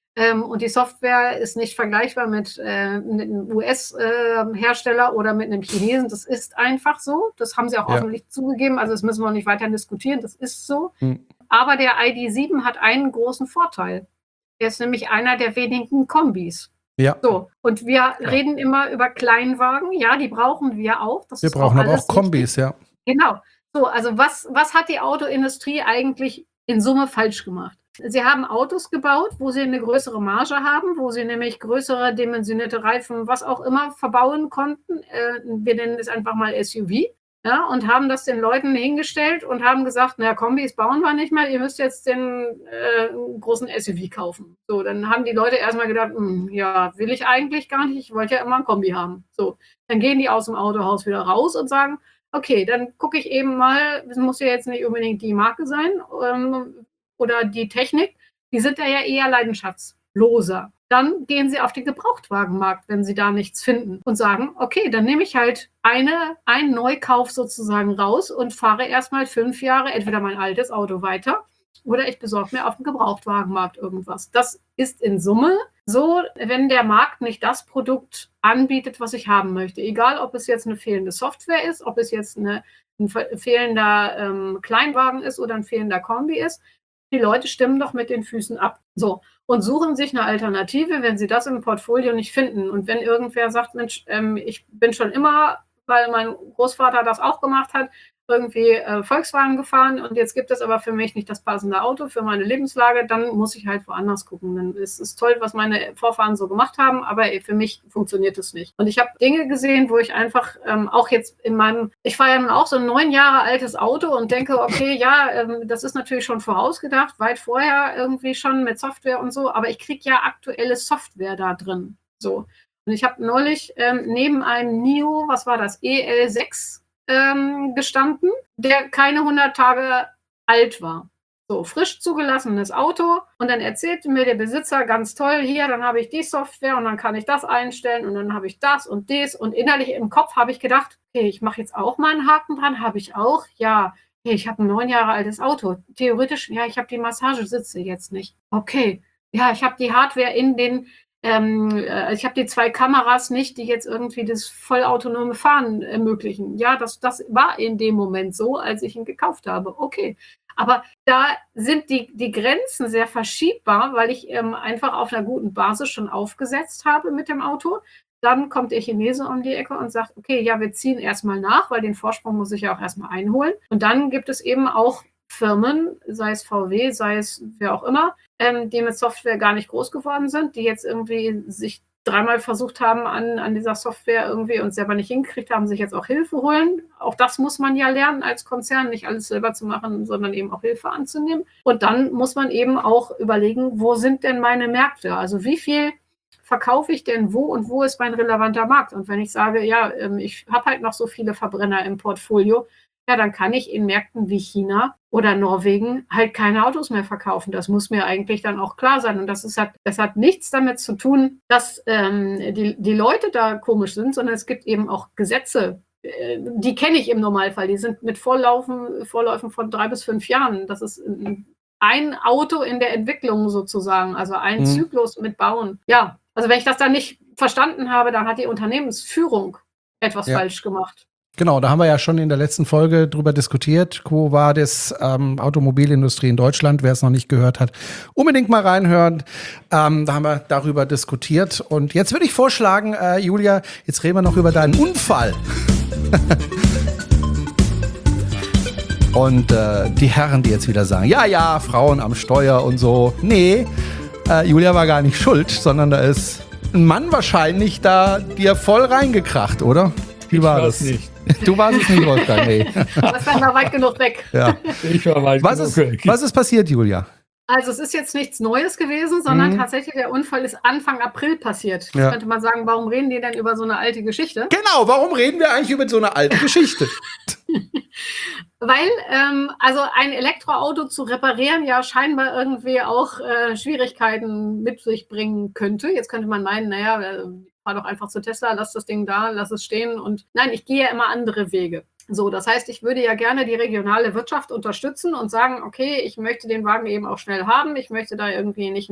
Ähm, und die Software ist nicht vergleichbar mit, äh, mit einem U S-Hersteller äh, oder mit einem Chinesen. Das ist einfach so. Das haben sie auch Ja. öffentlich zugegeben. Also das müssen wir nicht weiter diskutieren. Das ist so. Hm. Aber der I D sieben hat einen großen Vorteil. Er ist nämlich einer der wenigen Kombis. Ja. So, und wir reden immer über Kleinwagen. Ja, die brauchen wir auch. Das Wir ist brauchen auch aber alles auch Kombis, richtig. ja. Genau. So, also was, was hat die Autoindustrie eigentlich in Summe falsch gemacht? Sie haben Autos gebaut, wo sie eine größere Marge haben, wo sie nämlich größere dimensionierte Reifen, was auch immer, verbauen konnten. Äh, wir nennen es einfach mal S U V. Ja, und haben das den Leuten hingestellt und haben gesagt, na, Kombis bauen wir nicht mehr, ihr müsst jetzt den äh, großen S U V kaufen. So, dann haben die Leute erstmal gedacht, hm, ja, will ich eigentlich gar nicht, ich wollte ja immer ein Kombi haben. So, dann gehen die aus dem Autohaus wieder raus und sagen, okay, dann gucke ich eben mal, es muss ja jetzt nicht unbedingt die Marke sein ähm, oder die Technik, die sind da ja eher leidenschaftsloser. Dann gehen sie auf den Gebrauchtwagenmarkt, wenn sie da nichts finden und sagen, okay, dann nehme ich halt eine, einen Neukauf sozusagen raus und fahre erstmal fünf Jahre entweder mein altes Auto weiter oder ich besorge mir auf dem Gebrauchtwagenmarkt irgendwas. Das ist in Summe so, wenn der Markt nicht das Produkt anbietet, was ich haben möchte. Egal, ob es jetzt eine fehlende Software ist, ob es jetzt eine, ein fehlender ähm, Kleinwagen ist oder ein fehlender Kombi ist. Die Leute stimmen doch mit den Füßen ab. So. Und suchen sich eine Alternative, wenn sie das im Portfolio nicht finden. Und wenn irgendwer sagt, Mensch, ähm, ich bin schon immer, weil mein Großvater das auch gemacht hat, irgendwie äh, Volkswagen gefahren und jetzt gibt es aber für mich nicht das passende Auto für meine Lebenslage, dann muss ich halt woanders gucken. Dann ist es toll, was meine Vorfahren so gemacht haben, aber für mich funktioniert es nicht. Und ich habe Dinge gesehen, wo ich einfach ähm, auch jetzt in meinem, ich fahre ja nun auch so ein neun Jahre altes Auto und denke, okay, ja, ähm, das ist natürlich schon vorausgedacht, weit vorher irgendwie schon mit Software und so, aber ich kriege ja aktuelle Software da drin. So. Und ich habe neulich ähm, neben einem NIO, was war das, E L sechs ähm, gestanden, der keine hundert Tage alt war. So, frisch zugelassenes Auto und dann erzählte mir der Besitzer ganz toll, hier, dann habe ich die Software und dann kann ich das einstellen und dann habe ich das und dies und innerlich im Kopf habe ich gedacht, okay, ich mache jetzt auch mal einen Haken dran, habe ich auch, ja, hey, ich habe ein neun Jahre altes Auto, theoretisch, ja, ich habe die Massagesitze jetzt nicht, okay, ja, ich habe die Hardware in den Ähm, äh, ich habe die zwei Kameras nicht, die jetzt irgendwie das vollautonome Fahren ermöglichen. Ja, das, das war in dem Moment so, als ich ihn gekauft habe. Okay. Aber da sind die, die Grenzen sehr verschiebbar, weil ich ähm, einfach auf einer guten Basis schon aufgesetzt habe mit dem Auto. Dann kommt der Chinese um die Ecke und sagt, okay, ja, wir ziehen erstmal nach, weil den Vorsprung muss ich ja auch erstmal einholen. Und dann gibt es eben auch Firmen, sei es V W, sei es wer auch immer, ähm, die mit Software gar nicht groß geworden sind, die jetzt irgendwie sich dreimal versucht haben an, an dieser Software irgendwie und selber nicht hingekriegt haben, sich jetzt auch Hilfe holen. Auch das muss man ja lernen als Konzern, nicht alles selber zu machen, sondern eben auch Hilfe anzunehmen. Und dann muss man eben auch überlegen, wo sind denn meine Märkte? Also wie viel verkaufe ich denn wo und wo ist mein relevanter Markt? Und wenn ich sage, ja, ich habe halt noch so viele Verbrenner im Portfolio, ja, dann kann ich in Märkten wie China oder Norwegen halt keine Autos mehr verkaufen. Das muss mir eigentlich dann auch klar sein. Und das, ist halt, das hat nichts damit zu tun, dass ähm, die, die Leute da komisch sind, sondern es gibt eben auch Gesetze, äh, die kenne ich im Normalfall. Die sind mit Vorlaufen, Vorläufen von drei bis fünf Jahren. Das ist ein Auto in der Entwicklung sozusagen, also ein mhm. Zyklus mit Bauen. Ja, also wenn ich das dann nicht verstanden habe, dann hat die Unternehmensführung etwas ja. falsch gemacht. Genau, da haben wir ja schon in der letzten Folge drüber diskutiert. Quo Vadis ähm, Automobilindustrie in Deutschland, wer es noch nicht gehört hat, unbedingt mal reinhören. Ähm, da haben wir darüber diskutiert. Und jetzt würde ich vorschlagen, äh, Julia, jetzt reden wir noch über deinen Unfall. Und äh, die Herren, die jetzt wieder sagen, ja, ja, Frauen am Steuer und so. Nee, äh, Julia war gar nicht schuld, sondern da ist ein Mann wahrscheinlich da dir voll reingekracht, oder? Wie war das? Nicht. Du warst es nicht, Wolfgang. Nee. Du warst dann mal weit genug weg. Ja. Ich war weit was genug ist, weg. Was ist passiert, Julia? Also es ist jetzt nichts Neues gewesen, sondern mhm. tatsächlich der Unfall ist Anfang April passiert. Jetzt ja. könnte man sagen, warum reden die denn über so eine alte Geschichte? Genau, warum reden wir eigentlich über so eine alte Geschichte? Weil ähm, also ein Elektroauto zu reparieren ja scheinbar irgendwie auch äh, Schwierigkeiten mit sich bringen könnte. Jetzt könnte man meinen, naja, äh, fahr doch einfach zu Tesla, lass das Ding da, lass es stehen. Und nein, ich gehe ja immer andere Wege. So, das heißt, ich würde ja gerne die regionale Wirtschaft unterstützen und sagen, okay, ich möchte den Wagen eben auch schnell haben. Ich möchte da irgendwie nicht einen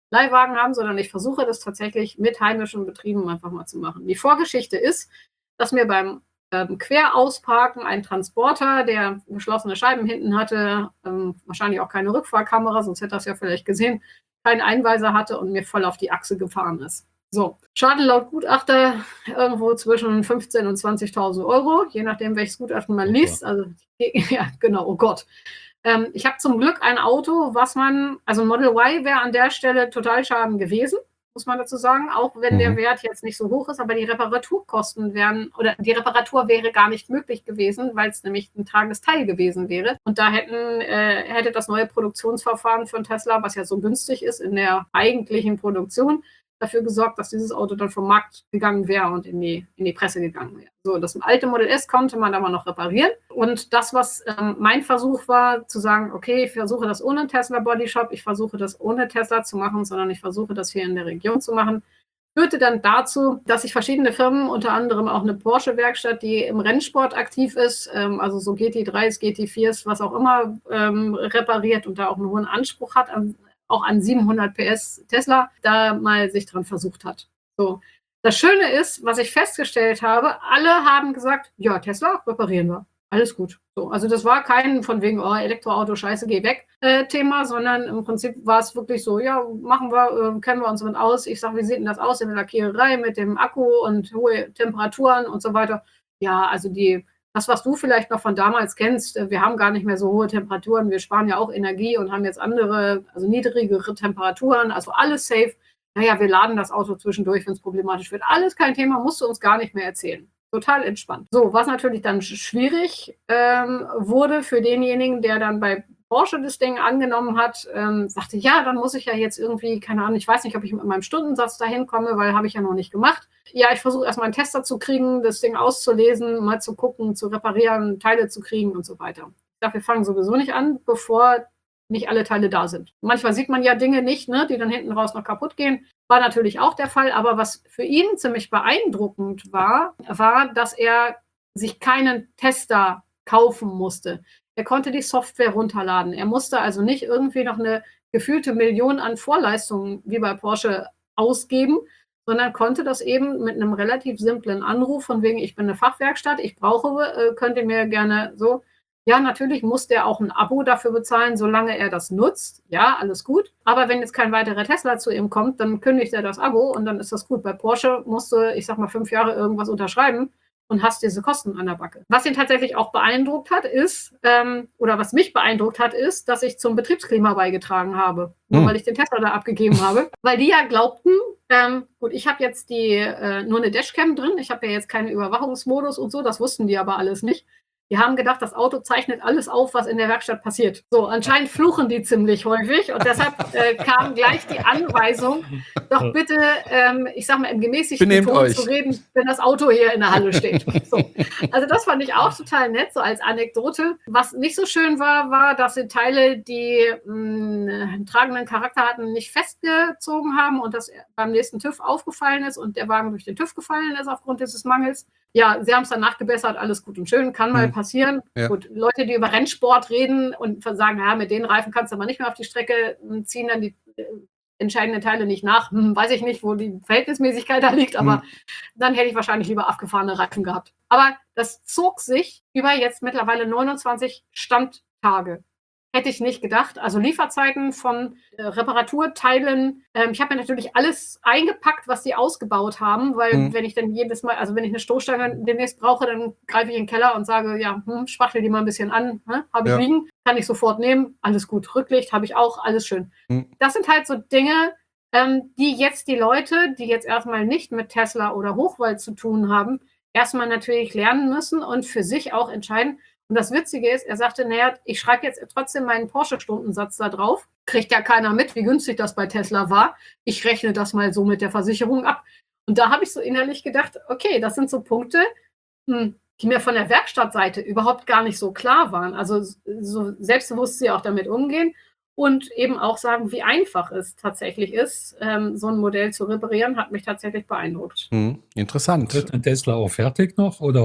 Leihwagen haben, sondern ich versuche das tatsächlich mit heimischen Betrieben einfach mal zu machen. Die Vorgeschichte ist, dass mir beim ähm, Querausparken ein Transporter, der geschlossene Scheiben hinten hatte, ähm, wahrscheinlich auch keine Rückfahrkamera, sonst hätte das ja vielleicht gesehen, keinen Einweiser hatte und mir voll auf die Achse gefahren ist. So, Schaden laut Gutachter irgendwo zwischen fünfzehntausend und zwanzigtausend Euro, je nachdem, welches Gutachten man liest. Also, ja, genau, oh Gott. Ähm, ich habe zum Glück ein Auto, was man, also Model Y wäre an der Stelle Totalschaden gewesen, muss man dazu sagen, auch wenn mhm. der Wert jetzt nicht so hoch ist, aber die Reparaturkosten wären, oder die Reparatur wäre gar nicht möglich gewesen, weil es nämlich ein tragendes Teil gewesen wäre. Und da hätten, äh, hätte das neue Produktionsverfahren von Tesla, was ja so günstig ist in der eigentlichen Produktion, dafür gesorgt, dass dieses Auto dann vom Markt gegangen wäre und in die, in die Presse gegangen wäre. So, das alte Model S konnte man aber noch reparieren. Und das, was ähm, mein Versuch war, zu sagen, okay, ich versuche das ohne Tesla Bodyshop, ich versuche das ohne Tesla zu machen, sondern ich versuche das hier in der Region zu machen, führte dann dazu, dass ich verschiedene Firmen, unter anderem auch eine Porsche-Werkstatt, die im Rennsport aktiv ist, ähm, also so G T dreis, G T viers, was auch immer, ähm, repariert und da auch einen hohen Anspruch hat, an, auch an siebenhundert P S Tesla, da mal sich dran versucht hat. So. Das Schöne ist, was ich festgestellt habe, alle haben gesagt, ja, Tesla, reparieren wir. Alles gut. So, also das war kein von wegen, oh, Elektroauto, scheiße, geh weg äh, Thema, sondern im Prinzip war es wirklich so, ja, machen wir, äh, kennen wir uns mit aus. Ich sage, wie sieht denn das aus in der Lackiererei mit dem Akku und hohe Temperaturen und so weiter. Ja, also die, das, was du vielleicht noch von damals kennst, wir haben gar nicht mehr so hohe Temperaturen, wir sparen ja auch Energie und haben jetzt andere, also niedrigere Temperaturen, also alles safe. Naja, wir laden das Auto zwischendurch, wenn es problematisch wird. Alles kein Thema, musst du uns gar nicht mehr erzählen. Total entspannt. So, was natürlich dann schwierig ähm, wurde für denjenigen, der dann bei Porsche das Ding angenommen hat, ähm, sagte, ja, dann muss ich ja jetzt irgendwie, keine Ahnung, ich weiß nicht, ob ich mit meinem Stundensatz dahin komme, weil habe ich ja noch nicht gemacht. Ja, ich versuche erstmal einen Tester zu kriegen, das Ding auszulesen, mal zu gucken, zu reparieren, Teile zu kriegen und so weiter. Ich dachte, wir fangen sowieso nicht an, bevor nicht alle Teile da sind. Manchmal sieht man ja Dinge nicht, ne, die dann hinten raus noch kaputt gehen. War natürlich auch der Fall, aber was für ihn ziemlich beeindruckend war, war, dass er sich keinen Tester kaufen musste. Er konnte die Software runterladen. Er musste also nicht irgendwie noch eine gefühlte Million an Vorleistungen wie bei Porsche ausgeben, sondern konnte das eben mit einem relativ simplen Anruf von wegen, ich bin eine Fachwerkstatt, ich brauche, äh, könnt ihr mir gerne so. Ja, natürlich muss der auch ein Abo dafür bezahlen, solange er das nutzt. Ja, alles gut. Aber wenn jetzt kein weiterer Tesla zu ihm kommt, dann kündigt er das Abo und dann ist das gut. Bei Porsche musst du, ich sag mal, fünf Jahre irgendwas unterschreiben und hast diese Kosten an der Backe. Was ihn tatsächlich auch beeindruckt hat, ist, ähm, oder was mich beeindruckt hat, ist, dass ich zum Betriebsklima beigetragen habe. Nur Hm. weil ich den Tesla da abgegeben habe. Weil die ja glaubten, ähm, gut, ich habe jetzt die äh, nur eine Dashcam drin, ich habe ja jetzt keinen Überwachungsmodus und so, das wussten die aber alles nicht. Die haben gedacht, das Auto zeichnet alles auf, was in der Werkstatt passiert. So, anscheinend fluchen die ziemlich häufig und deshalb äh, kam gleich die Anweisung, doch bitte, ähm, ich sag mal, im gemäßigten Benehmt Ton euch. zu reden, wenn das Auto hier in der Halle steht. So. Also das fand ich auch total nett, so als Anekdote. Was nicht so schön war, war, dass die Teile, die mh, einen tragenden Charakter hatten, nicht festgezogen haben und das beim nächsten TÜV aufgefallen ist und der Wagen durch den TÜV gefallen ist aufgrund dieses Mangels. Ja, sie haben es dann nachgebessert, alles gut und schön, kann mal Mhm. passieren. Ja. Gut, Leute, die über Rennsport reden und sagen, ja, mit den Reifen kannst du aber nicht mehr auf die Strecke, ziehen dann die äh, entscheidenden Teile nicht nach. Hm, weiß ich nicht, wo die Verhältnismäßigkeit da liegt, aber Mhm. dann hätte ich wahrscheinlich lieber abgefahrene Reifen gehabt. Aber das zog sich über jetzt mittlerweile neunundzwanzig Standtage. Hätte ich nicht gedacht. Also Lieferzeiten von äh, Reparaturteilen. Ähm, ich habe mir natürlich alles eingepackt, was die ausgebaut haben, weil Mhm. wenn ich dann jedes Mal, also wenn ich eine Stoßstange demnächst brauche, dann greife ich in den Keller und sage, ja, hm, spachtel die mal ein bisschen an, ne? Habe ich Ja. liegen, kann ich sofort nehmen, alles gut. Rücklicht habe ich auch, alles schön. Mhm. Das sind halt so Dinge, ähm, die jetzt die Leute, die jetzt erstmal nicht mit Tesla oder Hochwald zu tun haben, erstmal natürlich lernen müssen und für sich auch entscheiden. Und das Witzige ist, er sagte, naja, ich schreibe jetzt trotzdem meinen Porsche-Stundensatz da drauf. Kriegt ja keiner mit, wie günstig das bei Tesla war. Ich rechne das mal so mit der Versicherung ab. Und da habe ich so innerlich gedacht, okay, das sind so Punkte, hm, die mir von der Werkstattseite überhaupt gar nicht so klar waren. Also so selbstbewusst sie auch damit umgehen und eben auch sagen, wie einfach es tatsächlich ist, ähm, so ein Modell zu reparieren, hat mich tatsächlich beeindruckt. Mhm. Interessant. Wird ein Tesla auch fertig noch oder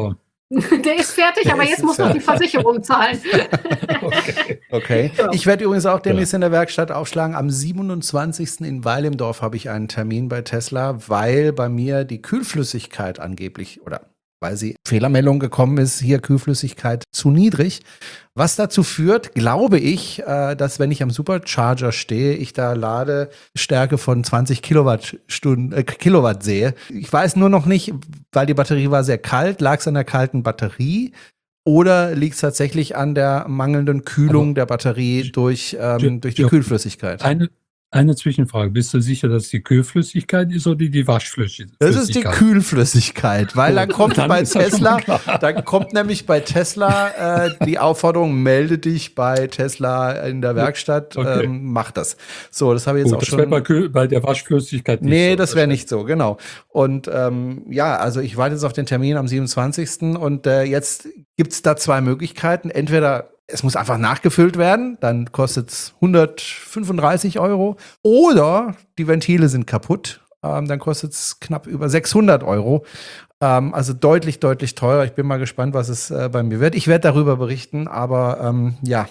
Der ist fertig, Der aber ist jetzt jetzt muss noch die fertig. Versicherung zahlen. Okay. Okay. Ja. Ich werde übrigens auch demnächst in der Werkstatt aufschlagen. Am siebenundzwanzigsten in Weil im Dorf habe ich einen Termin bei Tesla, weil bei mir die Kühlflüssigkeit angeblich oder weil sie Fehlermeldung gekommen ist, hier Kühlflüssigkeit zu niedrig. Was dazu führt, glaube ich, äh, dass wenn ich am Supercharger stehe, ich da Ladestärke von zwanzig Kilowattstunden, äh, Kilowatt sehe. Ich weiß nur noch nicht, weil die Batterie war sehr kalt, lag es an der kalten Batterie oder liegt es tatsächlich an der mangelnden Kühlung Aber der Batterie durch, ähm, durch die Ja. Kühlflüssigkeit? Eine, eine Zwischenfrage. Bist du sicher, dass die Kühlflüssigkeit ist oder die Waschflüssigkeit? Das ist die Kühlflüssigkeit, weil dann Gut, kommt dann bei ist das schon Tesla, mal klar. dann kommt nämlich bei Tesla äh, die Aufforderung, melde dich bei Tesla in der Werkstatt, Okay. ähm, mach das. So, das habe ich jetzt Gut, auch das wäre bei, schon. Kühl- bei der Waschflüssigkeit nicht Nee, so. das wäre nicht so, genau. Und ähm, ja, also ich warte jetzt auf den Termin am siebenundzwanzigsten und äh, jetzt gibt's da zwei Möglichkeiten. Entweder es muss einfach nachgefüllt werden, dann kostet es hundertfünfunddreißig Euro. Oder die Ventile sind kaputt, ähm, dann kostet es knapp über sechshundert Euro. Ähm, also deutlich, deutlich teurer. Ich bin mal gespannt, was es äh, bei mir wird. Ich werde darüber berichten, aber ähm, ja.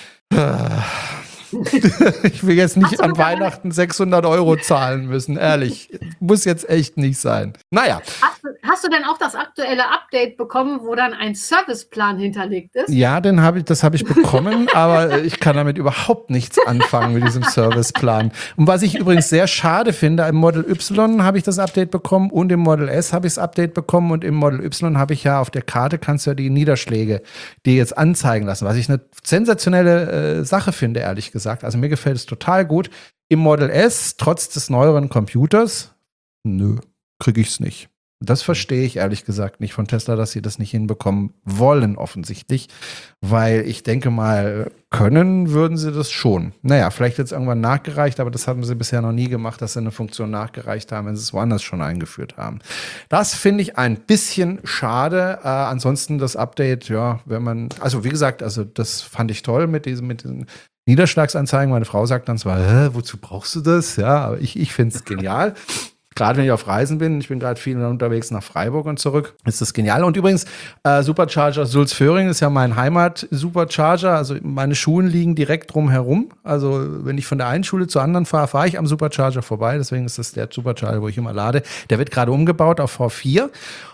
Ich will jetzt nicht Hast du an noch- Weihnachten sechshundert Euro zahlen müssen, ehrlich. Muss jetzt echt nicht sein. Naja, Hast du, hast du denn auch das aktuelle Update bekommen, wo dann ein Serviceplan hinterlegt ist? ja, den hab ich, das habe ich bekommen, aber ich kann damit überhaupt nichts anfangen mit diesem Serviceplan. Und was ich übrigens sehr schade finde, im Model Y habe ich das Update bekommen und im Model S habe ich das Update bekommen und im Model Y habe ich ja auf der Karte, kannst du ja die Niederschläge dir jetzt anzeigen lassen, was ich eine sensationelle äh, Sache finde, ehrlich gesagt. Also mir gefällt es total gut. Im Model S, trotz des neueren Computers, nö, kriege ich es nicht. Das verstehe ich ehrlich gesagt nicht von Tesla, dass sie das nicht hinbekommen wollen, offensichtlich. Weil ich denke mal, können würden sie das schon. Naja, vielleicht wird es irgendwann nachgereicht, aber das haben sie bisher noch nie gemacht, dass sie eine Funktion nachgereicht haben, wenn sie es woanders schon eingeführt haben. Das finde ich ein bisschen schade. Äh, ansonsten das Update, ja, wenn man, also wie gesagt, also das fand ich toll mit diesem, mit diesen Niederschlagsanzeigen. Meine Frau sagt dann zwar, hä, wozu brauchst du das? Ja, aber ich, ich finde es genial. Gerade wenn ich auf Reisen bin, ich bin gerade viel unterwegs nach Freiburg und zurück, ist das genial. Und übrigens, äh, Supercharger Sulzföhring ist ja mein Heimat-Supercharger. Also meine Schulen liegen direkt drumherum. Also wenn ich von der einen Schule zur anderen fahre, fahre ich am Supercharger vorbei. Deswegen ist das der Supercharger, wo ich immer lade. Der wird gerade umgebaut auf V vier.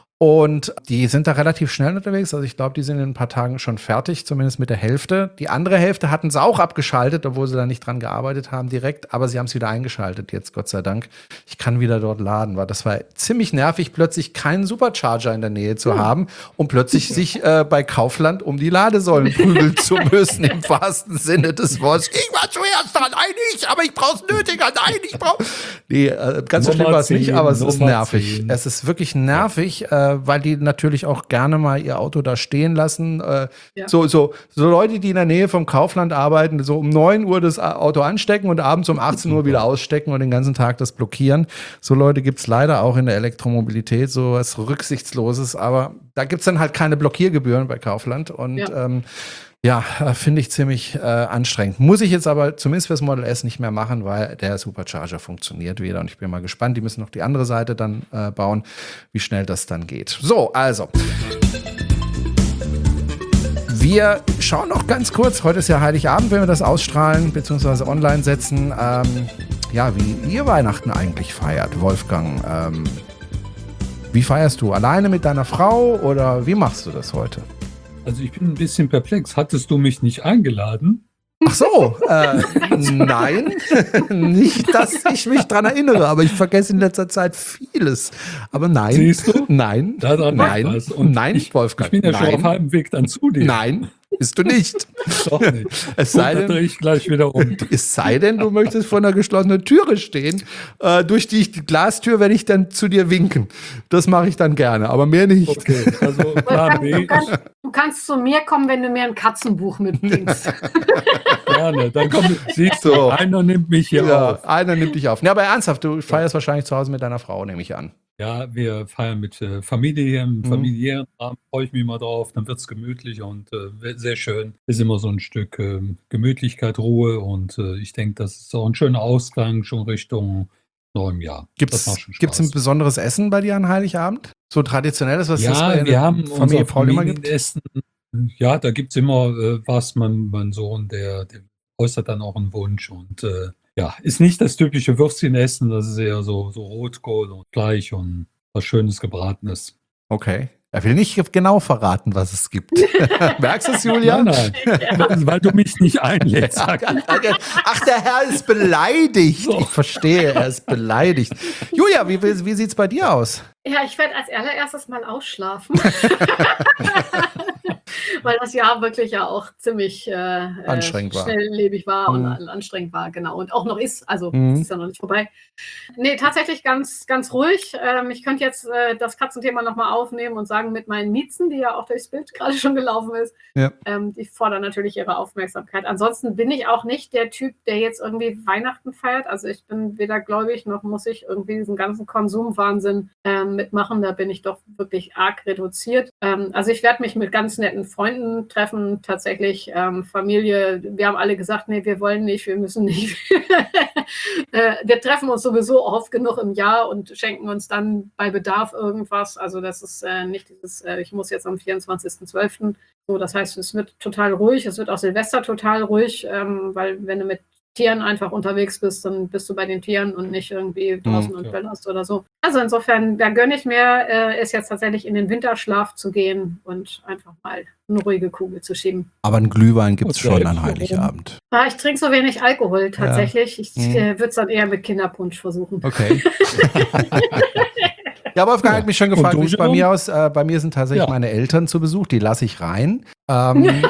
Und die sind da relativ schnell unterwegs. Also ich glaube, die sind in ein paar Tagen schon fertig, zumindest mit der Hälfte. Die andere Hälfte hatten sie auch abgeschaltet, obwohl sie da nicht dran gearbeitet haben direkt. Aber sie haben es wieder eingeschaltet jetzt, Gott sei Dank. Ich kann wieder dort laden, weil das war ziemlich nervig, plötzlich keinen Supercharger in der Nähe zu haben und plötzlich sich äh, bei Kaufland um die Ladesäulen prügeln zu müssen, im wahrsten Sinne des Wortes. Ich war zuerst dran, nein, ich, aber ich brauch's nötiger, nein, ich brauch. Nee, äh, ganz so schlimm war es nicht, aber es ist Nummer nervig. zehn. Es ist wirklich nervig, äh, weil die natürlich auch gerne mal ihr Auto da stehen lassen. Äh, Ja. so, so, so Leute, die in der Nähe vom Kaufland arbeiten, so um neun Uhr das Auto anstecken und abends um achtzehn Uhr wieder ausstecken und den ganzen Tag das blockieren. So Leute gibt es leider auch in der Elektromobilität, so was Rücksichtsloses, aber da gibt es dann halt keine Blockiergebühren bei Kaufland und Ja. ähm, ja, äh, finde ich ziemlich äh, anstrengend. Muss ich jetzt aber zumindest fürs Model S nicht mehr machen, weil der Supercharger funktioniert wieder. Und ich bin mal gespannt. Die müssen noch die andere Seite dann äh, bauen, wie schnell das dann geht. So, also. Wir schauen noch ganz kurz. Heute ist ja Heiligabend, wenn wir das ausstrahlen bzw. online setzen. Ähm, ja, wie ihr Weihnachten eigentlich feiert, Wolfgang. Ähm, wie feierst du? Alleine mit deiner Frau oder wie machst du das heute? Also ich bin ein bisschen perplex. Hattest du mich nicht eingeladen? Ach so, äh, nein, nicht, dass ich mich dran erinnere, aber ich vergesse in letzter Zeit vieles. Aber nein, Siehst du? nein, Daran nein, liegt was. Und nein, ich, Wolfgang, ich bin ja schon nein, auf halbem Weg dann zu dir. nein, bist du nicht. Doch nicht. Es Gut, sei dann drehe denn, ich gleich wieder um. es sei denn, du möchtest vor einer geschlossenen Türe stehen, äh, durch die, die Glastür werde ich dann zu dir winken. Das mache ich dann gerne, aber mehr nicht. Okay, also Plan B. Du kannst, du kannst zu mir kommen, wenn du mir ein Katzenbuch mitbringst. Gerne. Dann komm, siehst So. du, einer nimmt mich hier Ja, auf. einer nimmt dich auf. Ja, aber ernsthaft, du feierst wahrscheinlich zu Hause mit deiner Frau, nehme ich an. Ja, wir feiern mit äh, Familie hier im Mhm. familiären Rahmen. Freue ich mich mal drauf. Dann wird es gemütlich und äh, sehr schön. Ist immer so ein Stück ähm, Gemütlichkeit, Ruhe und äh, ich denke, das ist auch ein schöner Ausgang schon Richtung neuem Jahr. Gibt Das macht es schon ein Spaß. besonderes Essen bei dir an Heiligabend? So traditionelles, was das Ja, bei wir der haben Familie unser Paul immer gibt? Familienessen. Ja, da gibt's immer äh, was. Mein, mein Sohn, der, der äußert dann auch einen Wunsch. Und äh, ja, ist nicht das typische Würstchenessen, das ist eher so, so Rotkohl und Fleisch und was Schönes Gebratenes. Okay. Er will nicht genau verraten, was es gibt. Merkst du es, Julia? Nein, nein, weil du mich nicht einlädst. Ach, der Herr ist beleidigt. So. Ich verstehe, er ist beleidigt. Julia, wie, wie, wie sieht es bei dir aus? Ja, ich werde als allererstes mal ausschlafen. Weil das Jahr wirklich ja auch ziemlich äh, Anstrengend war. schnelllebig war Mhm. und an- anstrengend war, genau. Und auch noch ist, also Mhm. es ist ja noch nicht vorbei. Nee, tatsächlich ganz, ganz ruhig. Ähm, ich könnte jetzt äh, das Katzenthema nochmal aufnehmen und sagen, mit meinen Miezen, die ja auch durchs Bild gerade schon gelaufen ist, Ja. ähm, die fordern natürlich ihre Aufmerksamkeit. Ansonsten bin ich auch nicht der Typ, der jetzt irgendwie Weihnachten feiert. Also ich bin weder gläubig, noch muss ich irgendwie diesen ganzen Konsumwahnsinn ähm, mitmachen. Da bin ich doch wirklich arg reduziert. Ähm, also ich werde mich mit ganz netten Freunden treffen, tatsächlich ähm, Familie. Wir haben alle gesagt, nee, wir wollen nicht, wir müssen nicht. äh, wir treffen uns sowieso oft genug im Jahr und schenken uns dann bei Bedarf irgendwas. Also das ist äh, nicht dieses, äh, ich muss jetzt am vierundzwanzigsten zwölften So, das heißt, es wird total ruhig. Es wird auch Silvester total ruhig, ähm, weil wenn du mit Tieren einfach unterwegs bist, dann bist du bei den Tieren und nicht irgendwie draußen Mhm, und ja. ballerst oder so. Also insofern, da gönne ich mir, äh, ist jetzt tatsächlich in den Winterschlaf zu gehen und einfach mal eine ruhige Kugel zu schieben. Aber einen Glühwein gibt es Okay. schon an Heiligabend. Ah, ich trinke so wenig Alkohol tatsächlich. Ich Mhm. äh, würde es dann eher mit Kinderpunsch versuchen. Okay. Ja, Wolfgang hat mich schon gefragt, Und du, wie es bei Jerome? mir aus. Äh, bei mir sind tatsächlich Ja. meine Eltern zu Besuch, die lasse ich rein. Ähm,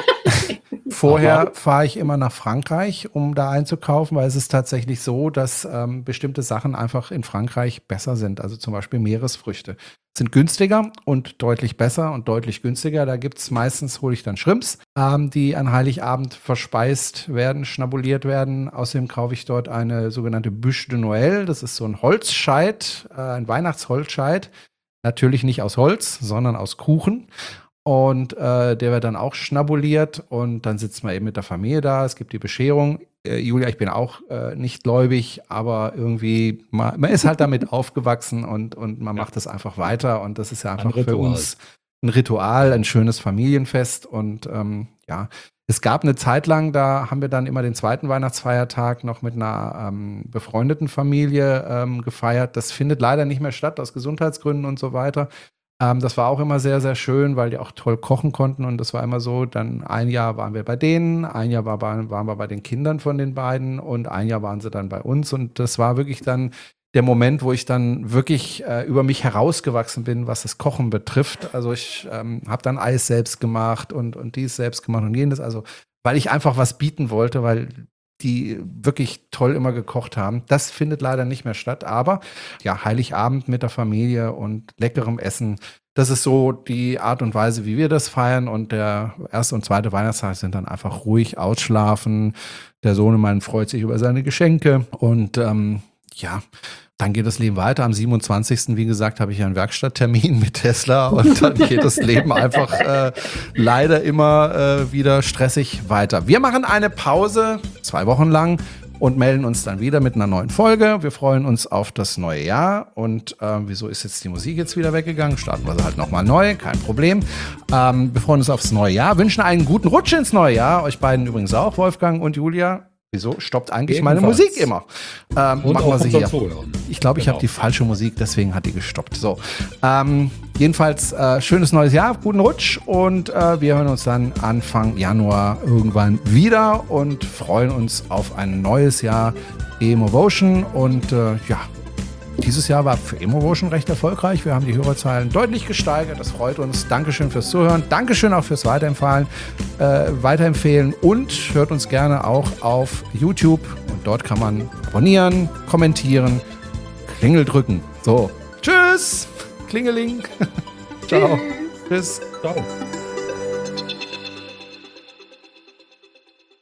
vorher fahre ich immer nach Frankreich, um da einzukaufen, weil es ist tatsächlich so, dass ähm, bestimmte Sachen einfach in Frankreich besser sind. Also zum Beispiel Meeresfrüchte sind günstiger und deutlich besser und deutlich günstiger. Da gibt es meistens, hole ich dann Shrimps, ähm, die an Heiligabend verspeist werden, schnabuliert werden. Außerdem kaufe ich dort eine sogenannte Bûche de Noël. Das ist so ein Holzscheit, äh, ein Weihnachtsholzscheit. Natürlich nicht aus Holz, sondern aus Kuchen. Und äh, der wird dann auch schnabuliert und dann sitzt man eben mit der Familie da. Es gibt die Bescherung. Äh, Julia, ich bin auch äh, nicht gläubig, aber irgendwie, man, man ist halt damit aufgewachsen und, und man macht das einfach weiter. Und das ist ja einfach für Ritual. uns ein Ritual, ein schönes Familienfest. Und ähm, ja, es gab eine Zeit lang, da haben wir dann immer den zweiten Weihnachtsfeiertag noch mit einer ähm, befreundeten Familie ähm, gefeiert. Das findet leider nicht mehr statt, aus Gesundheitsgründen und so weiter. Ähm, das war auch immer sehr, sehr schön, weil die auch toll kochen konnten. Und das war immer so, dann ein Jahr waren wir bei denen, ein Jahr war bei, waren wir bei den Kindern von den beiden und ein Jahr waren sie dann bei uns. Und das war wirklich dann der Moment, wo ich dann wirklich äh, über mich herausgewachsen bin, was das Kochen betrifft. Also ich ähm, habe dann Eis selbst gemacht und, und dies selbst gemacht und jenes. Also weil ich einfach was bieten wollte, weil die wirklich toll immer gekocht haben. Das findet leider nicht mehr statt. Aber ja, Heiligabend mit der Familie und leckerem Essen, das ist so die Art und Weise, wie wir das feiern. Und der erste und zweite Weihnachtstag sind dann einfach ruhig ausschlafen. Der Sohnemann freut sich über seine Geschenke. Und ähm, ja, dann geht das Leben weiter. Am siebenundzwanzigsten wie gesagt, habe ich einen Werkstatttermin mit Tesla und dann geht das Leben einfach äh, leider immer äh, wieder stressig weiter. Wir machen eine Pause, zwei Wochen lang, und melden uns dann wieder mit einer neuen Folge. Wir freuen uns auf das neue Jahr. Und äh, wieso ist jetzt die Musik jetzt wieder weggegangen? Starten wir sie halt nochmal neu, kein Problem. Ähm, wir freuen uns aufs neue Jahr, wünschen einen guten Rutsch ins neue Jahr. Euch beiden übrigens auch, Wolfgang und Julia. Wieso stoppt eigentlich meine Ebenfalls. Musik immer? Ähm, Und machen auch wir sie unser hier. Zuhören. Ich glaube, ich Genau. habe die falsche Musik, deswegen hat die gestoppt. So, ähm, jedenfalls äh, schönes neues Jahr, guten Rutsch und äh, wir hören uns dann Anfang Januar irgendwann wieder und freuen uns auf ein neues Jahr Emovotion und äh, ja, dieses Jahr war für Emovotion recht erfolgreich. Wir haben die Hörerzahlen deutlich gesteigert. Das freut uns. Dankeschön fürs Zuhören. Dankeschön auch fürs Weiterempfehlen. Äh, weiterempfehlen und hört uns gerne auch auf YouTube. Und dort kann man abonnieren, kommentieren, Klingel drücken. So, tschüss. Klingeling. Ciao. Tschüss. Ciao.